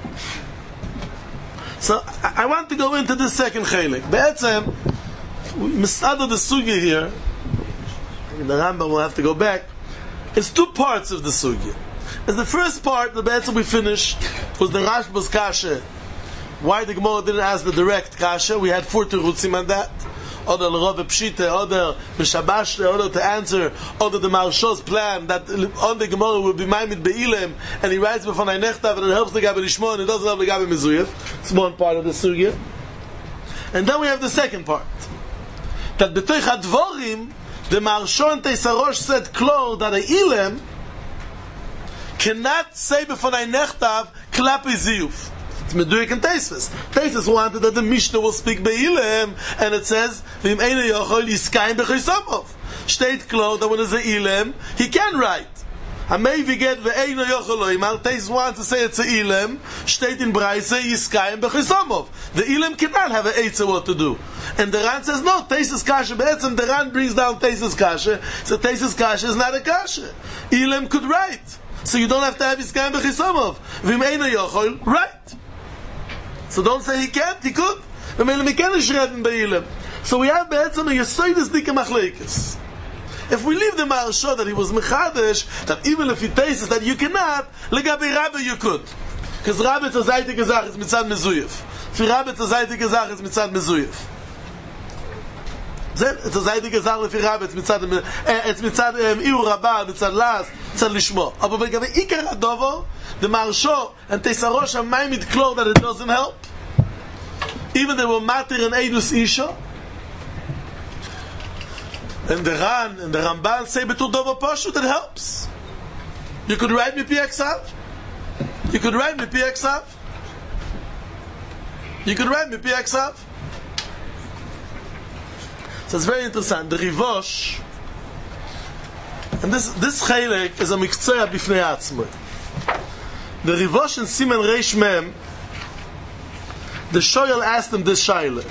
So I want to go into the second chelik. Be'etzem, misada the sugya here. The Rambam will have to go back. It's two parts of the sugya. As the first part, the Be'etzem we finished, was the Rashba's kasha why the Gemara didn't ask the direct kasha. We had 4 terutzim on that. Other Rav Pshita, other Mishabashte, other to answer, other the Marshal's plan that on the Gemara will be Maimid Be'ilem, and he writes before Nechtav, and it helps the Gabi Lishmo, and it doesn't help the Gabi Mizuyev. It's one part of the Sugya. And then we have the second part. That B'toich HaDvorim, the Marshal and Teisarosh said Klor, that a Ilem cannot say before Nechtav, Klapi Ziyuf. It's Meduik and Teisus. Teisus wanted that the Mishnah will speak Be'ilem, and it says, V'im Eino Yochol Yiskayim B'Chosamov. State Klor, that when there's a Ilem, he can write. And maybe get V'eino Yochol Loimar. Teisus wants to say it's a Ilem. State in Braise Yiskayim B'Chosamov. The Ilem cannot have an Eitzah what to do. And the Ran says, no, Teisus Kasha. Be'etzem, the Ran brings down Teisus Kasha. So Teisus Kasha is not a Kasha. Ilem could write. So you don't have to have Yiskayim B'Chosamov. V'im Eino Yochol, write. So don't say he can't, he could. So we have be'etzem a yesoidus dike machlekes. If we leave the Maharsha that he was mechadesh, that even if he tastes that you cannot, legabe Rabbi you could. Because Rabbi zur Seite gesagt is mitzad mezuyev. Für Rabbi zur Seite gesagt is mitzad mezuyev. Zur Seite gesagt für Rabbi it's mitzad iur rabba, mitzad las, mitzad lishmo. Aber legabe ikar adovo, the Maharsha and Teisarosh are Maimid Klor that it doesn't help. Even they were Matir and Eidus Isha. And the Ran and the Ramban say Betul Dovo Pashut, it helps. You could write me PXav. You could write me PXav. You could write me PXav. So it's very interesting. The Rivosh, and this Chelek is a Miktzah Bifnei Atzmai. The Rivosh and Simen Reish Mem, the Shoyal asked him this Shaila.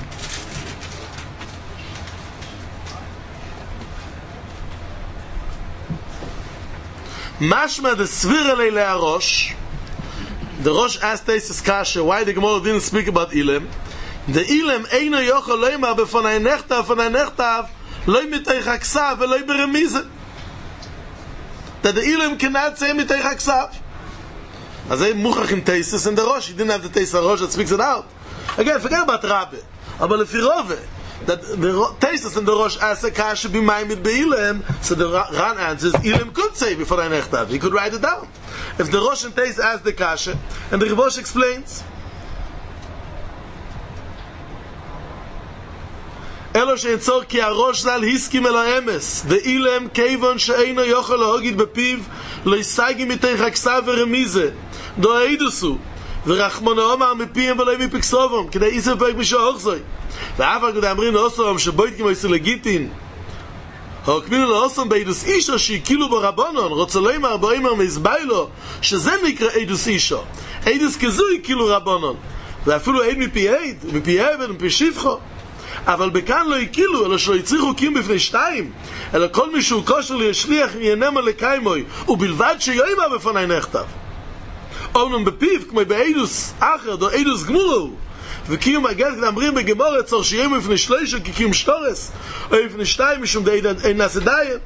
Mashma the Svira Leilei Rosh. The Rosh asked Teisus Kasha why the Gemara didn't speak about Ilem. The Ilem Eino Yochol Loimar B'fonai Nechtav Loi Mitei Chaksav Veloi Beremize. That the Ilem cannot say Mitei Chaksav. As a Muchach in Teisus and the Rosh, he didn't have the Teisus Rosh that speaks it out. Again, forget about Rabbi. But if Rove, that the Teisus and the Rosh asked a Kasha be Maimid Be'ilem, so the Ran answers, Ilem could say before I Nechtav. He could write it down. If the Rosh and Teisus ask the Kasha, and the Rivosh explains, Elo she'etzor ki harosh zal hiskim el ha'emes ve'ilem keivon she'eino yochel lahogid bepiv lo yisagi mitei chaksav veremize do ha'edusu ורחמונו אמר מפיהם ולא מפקסובם כדי איסר פרק משהו אורסוי ואף כדי אמרים לאוסום שבוית כמו איסר לגיטין הוקמינו לאוסום בעידוס אישו שיקילו בו רבונון רוצה לא אמר בו אמר מזבאי לו שזה נקרא עידוס אישו עידוס כזו יקילו רבונון ואפילו עיד מפי עיד מפי עבד מפי שפחו אבל בכאן לא יקילו אלא שלא יצריך חוקים בפני שתיים אלא כל מי שהוא כושר לישליח ינמה לקיימוי ובלבד שיוימה בפני נכתב אומנם בפיו, כמו באידוס אחר, דו אידוס גמורו וקיום הגל כדי אמרים בגמור צור שיהיה מפני שלושה כקיום שטורס או מפני שתיים משום די אין נעשה דיין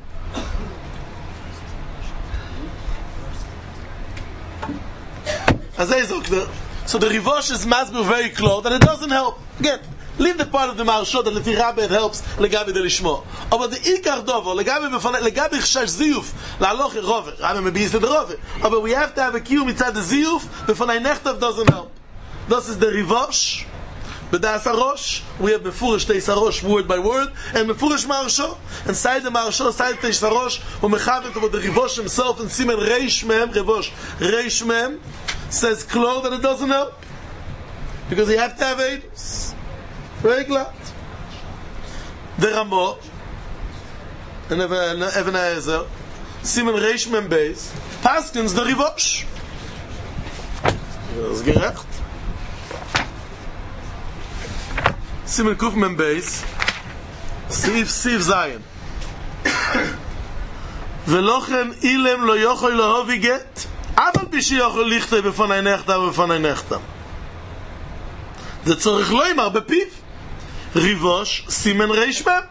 אז זה זו כדר so the Rivosh is masbir very clear that it doesn't help again leave the part of the Maharsha that לפי רבי it helps לגבי דלשמו אבל the עיקר דובו לגבי חשש זיוף להלוך רובה רבי מביס לדרובה אבל we have to have a קיום מצד הזיוף בפני נכתב doesn't help this is the Rivosh בדעס הראש we have מפורש תייס הראש word by word and מפורש Maharsha and side the Maharsha side תייס הראש הוא מחוות about the Rivosh himself and Simen Reish Mem Rivosh Reish Mem says clear that it doesn't help because you have to have Eidus very glad. The Ramo and Even HaEzer Simen Reish Mem Beis Paskins the Rivosh das ist gerecht Simen Kuf Mem Beis Sif Zayin Velochen Ilem lo yochol lahovi get אבל בישי יכול לכתב בפני נכתב ובפני נכתב זה צורך לא אמר בפיו ריבוש סימן ריש מם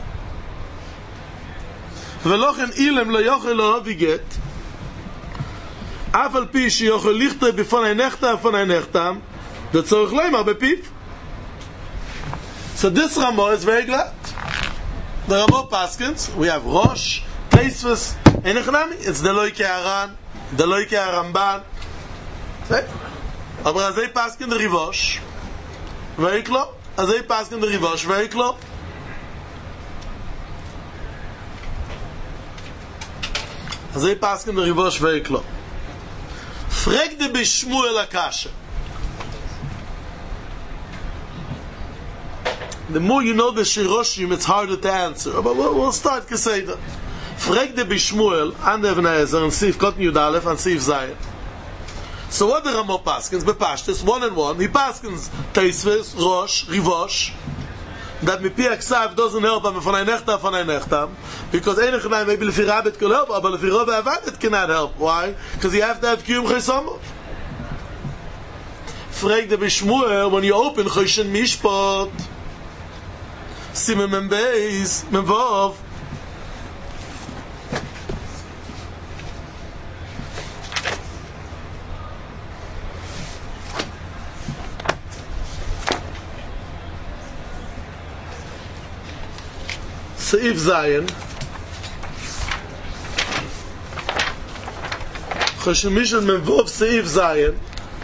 ולכן אילם לא יכול להובי גט אף על פי שיכול לכתב בפני נכתב ובפני נכתב The tzorich leimar bepiv. So this Ramah is very glad. The Ramah Paskins, we have Rosh, Teisvus, Enechnami, it's the Loike Aran, the Loike Aramban. Okay? Aber Azei Paskin the Rivosh, very close. Azei Paskin the Rivosh, very close. Azei Paskin the Rivosh, very close. Frag de Bishmuel Akasha. The more you know the Shiroshim, it's harder to answer. But we'll start Keseda. Frag de Bishmuel, and Even Ezer, and Sif Kot Yud Aleph, and Sif Zayin. So what the Ramah Paskins, Bepashtis, 1 and 1, he Paskins Teisves, Rosh, Rivosh, that Mipi Aksav doesn't help him from ein Nechtam, because ein Nechtam maybe Lefi Rabbit could help, but Lefi Rav Avadet cannot help. Why? Because you have to have Kiyum Chesomov. Frag de Bishmuel, when you open Choshen Mishpat, Simen Membeis, Memvov. Seif Zayin. Choshen Mishpat Memvov Seif Zayin.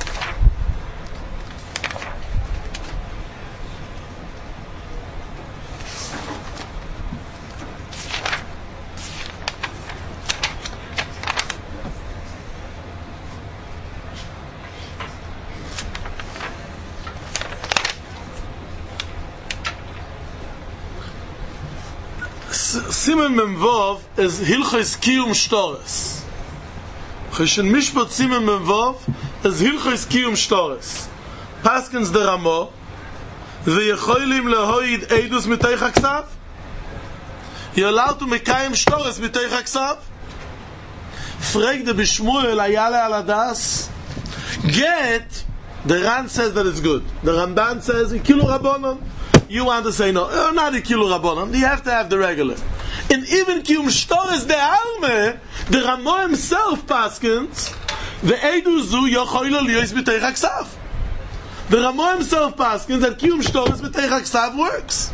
Simen Memvov is Hilchos Kiyum Shtores. Choshen Mishpat Simen Memvov is Hilchos Kiyum Shtores. Paskins the Ramah, Ve'yecholim lehoid Eidus Miteich HaKsav. You're allowed to mekayim Shtores Miteich HaKsav. Frag de Bishmuel Ayale Aladas. Get, the Ran says that it's good. The Ramban says, Ikilu Rabbonon. You want to say no, not Ikilu Rabbonon. You have to have the regular. And even Kiyum Shtores de Alme, the Ramah himself paskins, the Eiduzu Yochoilo Liyos B'Teich HaKsav. The Ramah himself paskins that Kiyum Shtores B'Teich HaKsav works.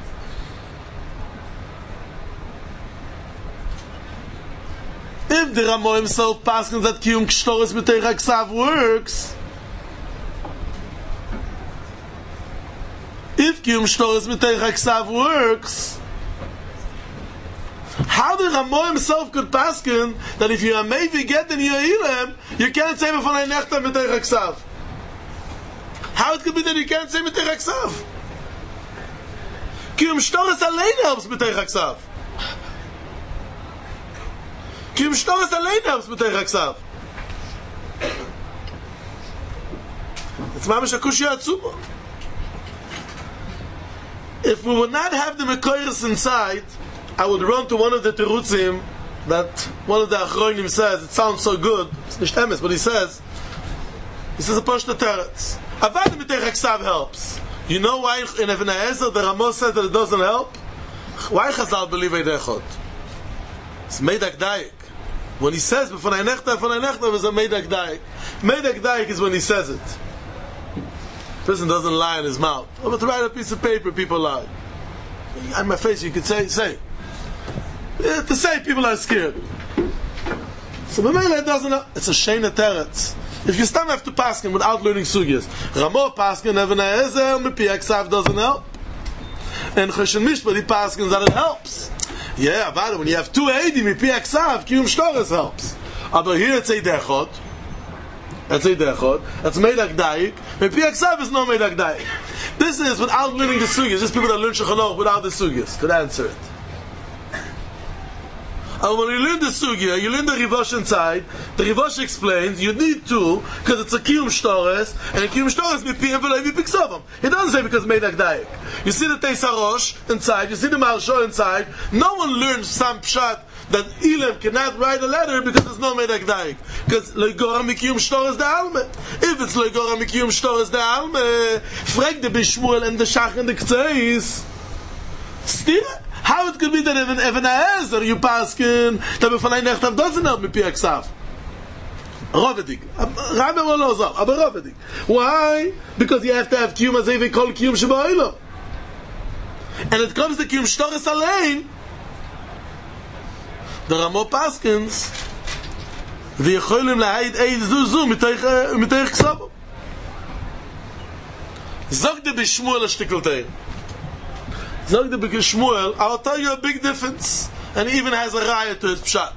If the Ramah himself paskins that Kiyum Shtores B'Teich HaKsav works, if Kiyum Shtores B'Teich HaKsav works, how the Ramah himself could paskin that if you are maybe getting your Ilem, you can't say from ein Nechtam B'Teich HaKsav? How it could be that you can't say B'Teich HaKsav? Kiyum Shtores allein helps B'Teich HaKsav. Kiyum Shtores allein helps B'Teich HaKsav. It's mamish akushya atzuba. If we would not have the Mekoyres inside, I would run to one of the Terutzim that one of the Achronim says, it sounds so good, it's nicht emes, but he says a Pashta Teretz. Avad B'Teich HaKsav helps. You know why in Even Ezer the Ramah says that it doesn't help? Why Chazal believe Eidechot? It's Meidak Dayik. When he says, B'Fon ein Nechtam is a Meidak Dayik. Meidak Dayik is when he says it. Person doesn't lie in his mouth. Oh, but to write a piece of paper, people lie. On my face, you could say. To say, people are scared. So, it doesn't. It's a sheina teretz. If you still have to pass him without learning sugyas, Ramah paskin Even Ezer Mipi Aksav doesn't help, and Choshen Mishpat he paskins that it helps. Yeah, but when you have 2 Eidim Mipi Aksav, Kiyum Shtores helps. But here it's Eidechot. That's Eidechot. That's Meidak Dayik. Mipi Aksav is no Meidak Dayik. This is without learning the sugyas. Just people that learn Shulchan Aruch without the sugyas could answer it. And when you learn the sugya, you learn the Rivosh inside. The Rivosh explains you need 2 because it's a Kiyum Shtores, and a Kiyum Shtores Mipi and V'Loi Mipi Ksavam. He doesn't say because Meidak Dayik. You see the Teis HaRosh inside. You see the Maharsha inside. No one learns some pshat that Ilem cannot write a letter because there's no Meidak Dayik. Because Leigora Mikiyum Shtores de Alme. If it's Leigora Mikiyum Shtores de Alme, frag the Bishmuel and the Shach and the Ktseis. Still, how it could be that even Ezer you paskin that B'Fon ein Nechtam doesn't help Mipi Aksav? Rovadik. Rabbi will know so, aber Rovadik. Why? Because you have to have Kiyum as we call Kiyum Sheba'olam. And it comes to Kiyum Shtoris Alein, the Ramo Paskins, ויכולים להעיד עד זו מתוך כסבו. זוגת בשמואל השתיקלתיים. זוגת בשמואל, I'll tell you a big difference, and he even has a raya to his pshat.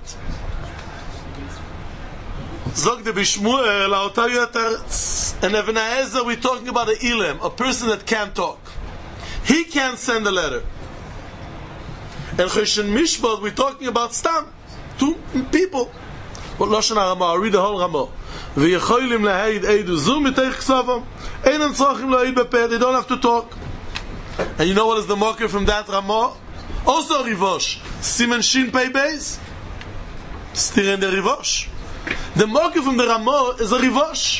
Zogde b'Shmuel, I'll tell you a teretz. And Ibn Ezer, we're talking about an ilim, a person that can't talk. He can't send a letter. And Choshen Mishpat, we're talking about stam, two people. But Lashon HaRamah, I'll read the whole Ramah. V'yecholim lahayid eidu zu mitech ksavam. Einam tzachim lahayid bepeh, they don't have to talk. And you know what is the marker from that Ramah? Also Rivosh. Simen Shin Pei Beis. Stiren the Rivosh. The marker from the Ramah is a Rivosh.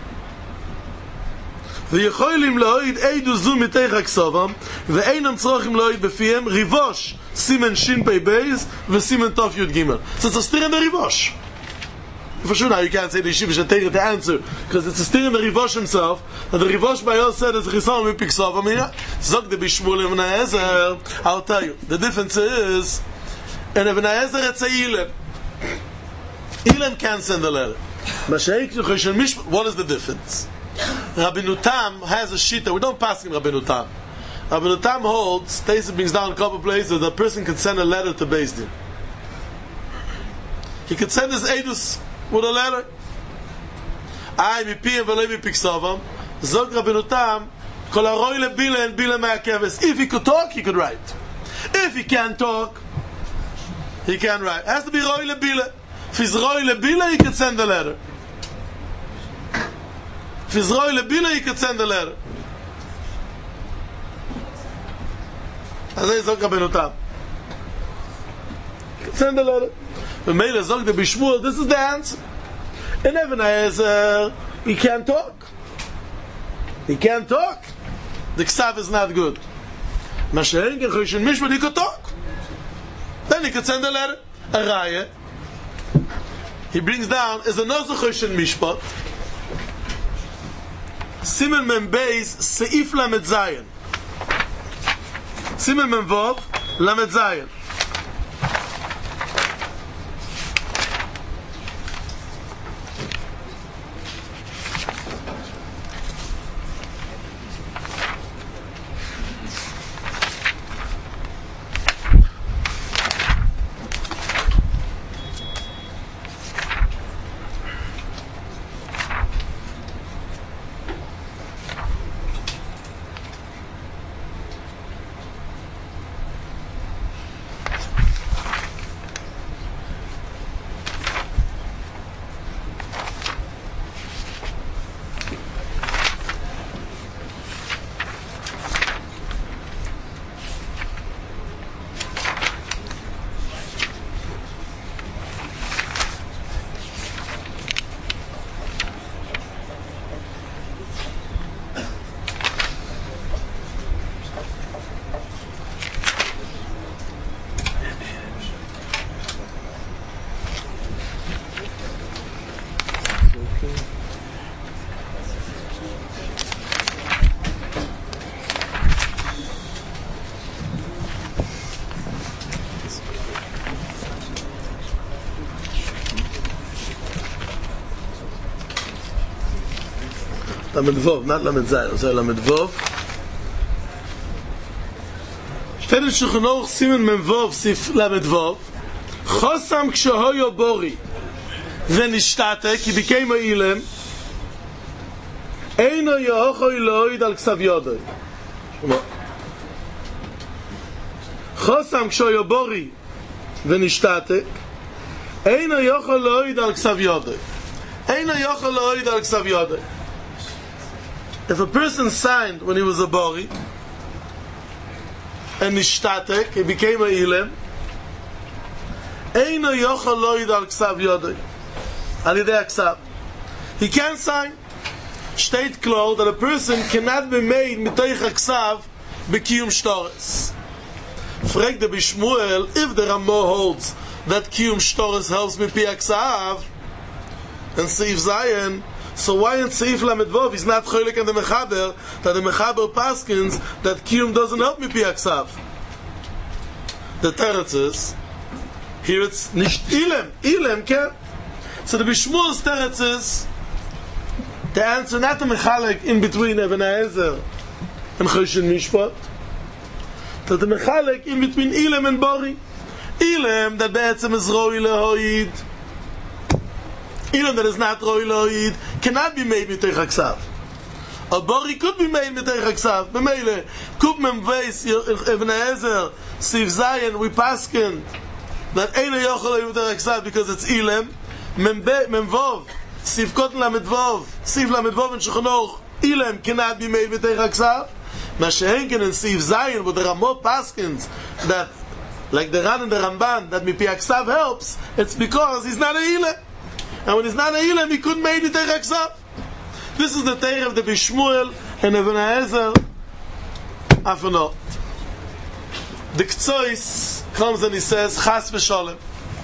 V'yecholim lahayid eidu zu mitech ksavam. Ve'einam tzachim lahayid bepiem. Rivosh. Simen Shin Pei Beis. V'simen Tov Yud Gimel. So it's a stiren the Rivosh. For sure now you can't say the Yeshiva should take it to answer, because it's a steer in the Rivosh himself, and the Rivosh by us said it's a Chisam with Piksov. I mean, Zog the Bishmul Ibn Ezer, I'll tell you. The difference is, in Ibn Ezer it's a Ilim. Ilim can't send a letter. What is the difference? Rabbeinu Tam has a shita, we don't pass him Rabbeinu Tam. Rabbeinu Tam holds, Taisa brings down a couple places, that a person can send a letter to Beis Din. He could send his Eidus with a letter. I mipi and v'levi piksavam. Zog Rabbeinu Tam, kol haroi lebila and bila ma'akeves. If he could talk, he could write. If he can't talk, he can't write. It has to be roi lebila. If he's roi lebila, he could send a letter. If he's roi lebila, he could send a letter. As I Zog Rabbeinu Tam, he could send a letter. When Meila Zog the Bishmul, this is the answer. And Ibn Ezer, he can't talk. He can't talk. The Ksav is not good. Mashiach and Choshen Mishpat, he could talk. Then he could send a letter. A raya. He brings down, is another Choshen Mishpat. Simen Mem Beis, Seif Lamed Zayin. Simen Mem Vov, Lamed Zayin. Lamed Vov, not Lamed Zayin, so Lamed Vov. Steht in Shulchan Aruch Simen Mem Vov, Sif Lamed Vov. Chosam kshehoyo bori v'nishtatek, he became a ilim. Eino yochoi loid al ksav yodoi. Chosam kshehoyo bori v'nishtatek. Eino yochoi loid al ksav yodoi. Eino yochoi loid al ksav yodoi. If a person signed when he was a bori and nishtatek, he became a ilim, eino yochel loid al ksav yodoi, al yidei ksav. He can't sign. State klar that a person cannot be made mitoich ksav b'kiyum shtoris. Frag the Bishmuel, if the Ramah holds that kiyum shtoris helps me pi ksav, and Seif Zayin. So why in Seif Lamed Vav he's not cholik and the Mechaber, that the Mechaber paskins that Kiyum doesn't help me Piaksav? The teretz is, here it's nicht Ilem can. So the Bishmuel's teretz is, the answer not the Mechalek in between Even HaEzer and Choshen Mishpat, but the Mechalek in between Ilem and Bori. Ilem that be'etzem is Roi Lehoid. Ilem that is not Roi Lehoid cannot be made with Techaksav. A Bori could be made with Techaksav. B'meile, Kup Mem Veis, Even HaEzer, Siv Zayin, we paskin that Eino Yochel with Techaksav because it's Ilem. Mem Vov, Siv Kotten Lamed Vov, Siv Lamed Vov and Shulchan Ilem cannot be made with Techaksav. Mashenken and Siv Zayin, with the Ramah paskins that, like the Ran and the Ramban, that Mipiaksav helps, it's because he's not a Ilem. And when he's not a Ilem, he couldn't make it Techaksav. This is the Teir of the Bishmuel and Even HaEzer. Afanot. The Ktsois comes and he says, Chas v'sholem.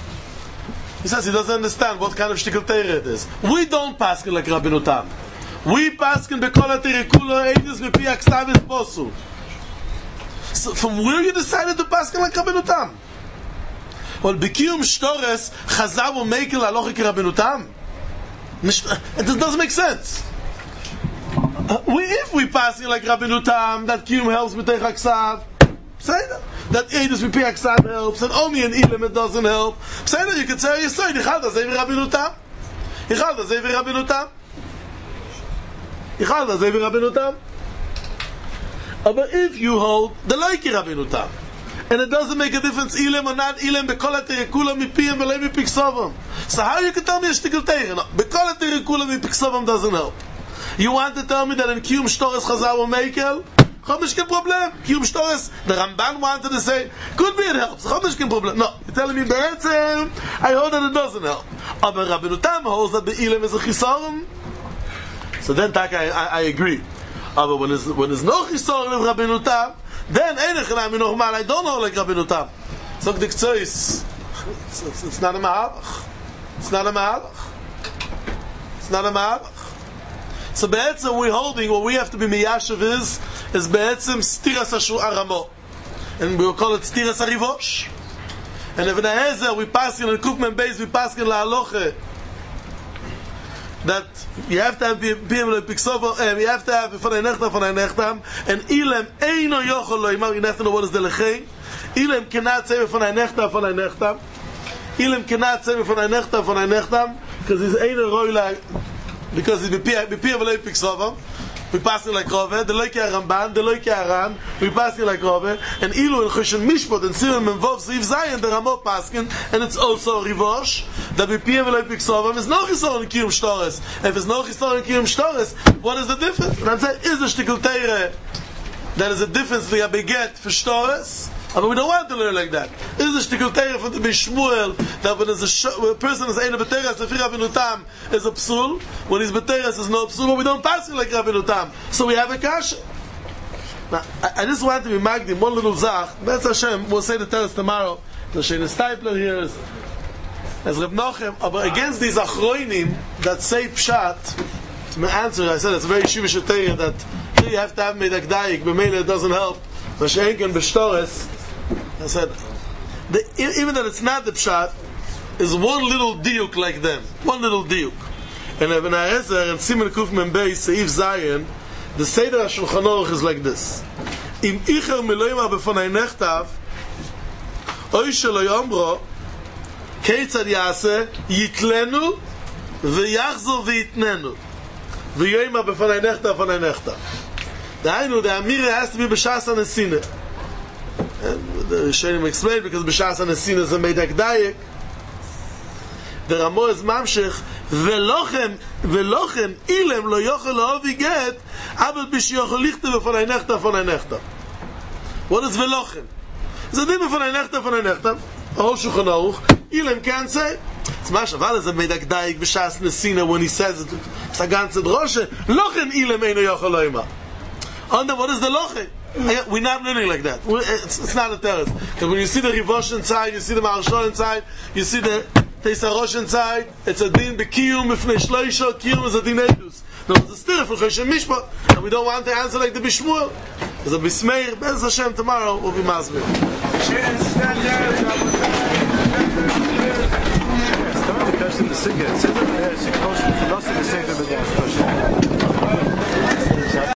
He says he doesn't understand what kind of shtickle Teir it is. We don't paskin like Rabbeinu Tam. We paskin b'kol ha'terikula eidus Mipiaksav is posul. So from where you decided to paskin like Rabbeinu Tam? Well, B'kiyum Shtores Chazal will make it alochik Rabbeinu Tam. It doesn't make sense. If we passing like Rabbeinu Tam, that Kiyum helps with Techaksav, say that Eidus with Piaksav helps, and only in Ilem it doesn't help. Say that you can say, Yisoy, Yichal Dazei Rabbeinu Tam. Yichal Dazei Rabbeinu Tam. Yichal Dazei Rabbeinu Tam. But if you hold the like Rabbeinu Tam, and it doesn't make a difference Ilem or not Ilem, Bekol HaTerikula Mipiyam V'lei Mipiksovam. So how you can tell me a shtickle Teir? No, Bekol HaTerikula Mipiksovam doesn't help. You want to tell me that in Kiyum Shtores Chazal will make it? Chodesh ken problem. Kiyum Shtores, the Ramban wanted to say, could be it helps. Chodesh ken problem. No, you're telling me be'etzem, I hold that it doesn't help. Aber Rabbeinu Tam holds that the Ilem is a chisaron. So then I agree. Aber when there's no chisaron of Rabbeinu Tam, then I don't know like Rabbeinu Tam. So the Ktsois, it's not a Mahalach. It's not a Mahalach. It's not a Mahalach. So be'etzem we're holding, what we have to be miyashav is be'etzem stiras aramo. And we'll call it stiras arivosh. And Even HaEzer, we pass in Kuf Mem Beis, we pass in la'aloche, that you have to have people like Piksova, you have to have von Einechtam, and Ilem Eino Yochol Loimar, you have to know what is the Lechein. Ilem cannot say von Einechtam. Ilem cannot say von Einechtam, because he's Eino Roila, because he's Bipia V'lei Piksova. We pass it like Rove, the Loike Ramban, the Loike Aran, we pass it like Rove, and Ilu and Choshen Mishpat and Sirim and Vov Siv Zayin, the Ramot Paskin, and it's also Rivosh, that Bipia V'lei Piksova is no Chisor in Kiyum Shtores. If it's no Chisor in Kiyum Shtores, what is the difference? And I'm saying, is a Shtikul Teire, that is a difference we have beget for Shtores, but we don't want to learn like that. Is a Shtikul Teire for the Bishmuel, that when a person is Eina B'teres, Lefi Rabbeinu Tam is a Psul, when he's B'teres is no Psul, but we don't pass it like Rabbeinu Tam. So we have a Kasha. Now, I just want to be magdim, one little Zach, that's Hashem, we'll say the Teres tomorrow, the Shein Stipler here is, as Reb Nochem, but against these Achroinim that say Pshat, to my answer, I said it's a very Shivish Teire that you have to have Medak Dayik, but maybe it doesn't help. Vashenken B'Shtores, I said, even that it's not the Pshat, is one little diuk like them. One little diuk. And Even HaEzer and Simen Kuf Mem Beis Seif Zayin, the Seder HaShulchan Aruch is like this. Im Icher Miloyma B'fon HaNechtav, Oy Shelo Yomro, Keitzad Yaseh, Yitlenu, V'yachzor V'yitnenu, V'yoyma B'fon HaNechtav, Von HaNechtav. The Amira has to be B'shas HaNesina. And the Rishonim explained because B'shas HaNesina is a Medak Dayek. The Ramo is Mamshech, Velochen Ilem lo yochel la'ovi get, Abel b'shiyochel lichte Von HaNechtav. What is Velochen? It's a different Von HaNechtav. A whole Shulchan Aruch. Ilem can't say. It's Mashaval is a Medak Dayek B'shas HaNesina when he says it. It's a ganze droshe. Lochen Ilem eino yochel lo'ima. Under what is the loche? We're not learning like that. It's not a terrace. Because when you see the Rivosh inside, you see the Maharshal inside, you see the There's a Rosh inside. It's a din b'kiyum b'fnei shloisha. Kiyum is a din edus. No, it's a still for Choshen Mishpat, and we don't want to answer like the Bishmuel. There's a Bismeir. Bez Hashem tomorrow will be Masmir. It's time to question the Sukkah.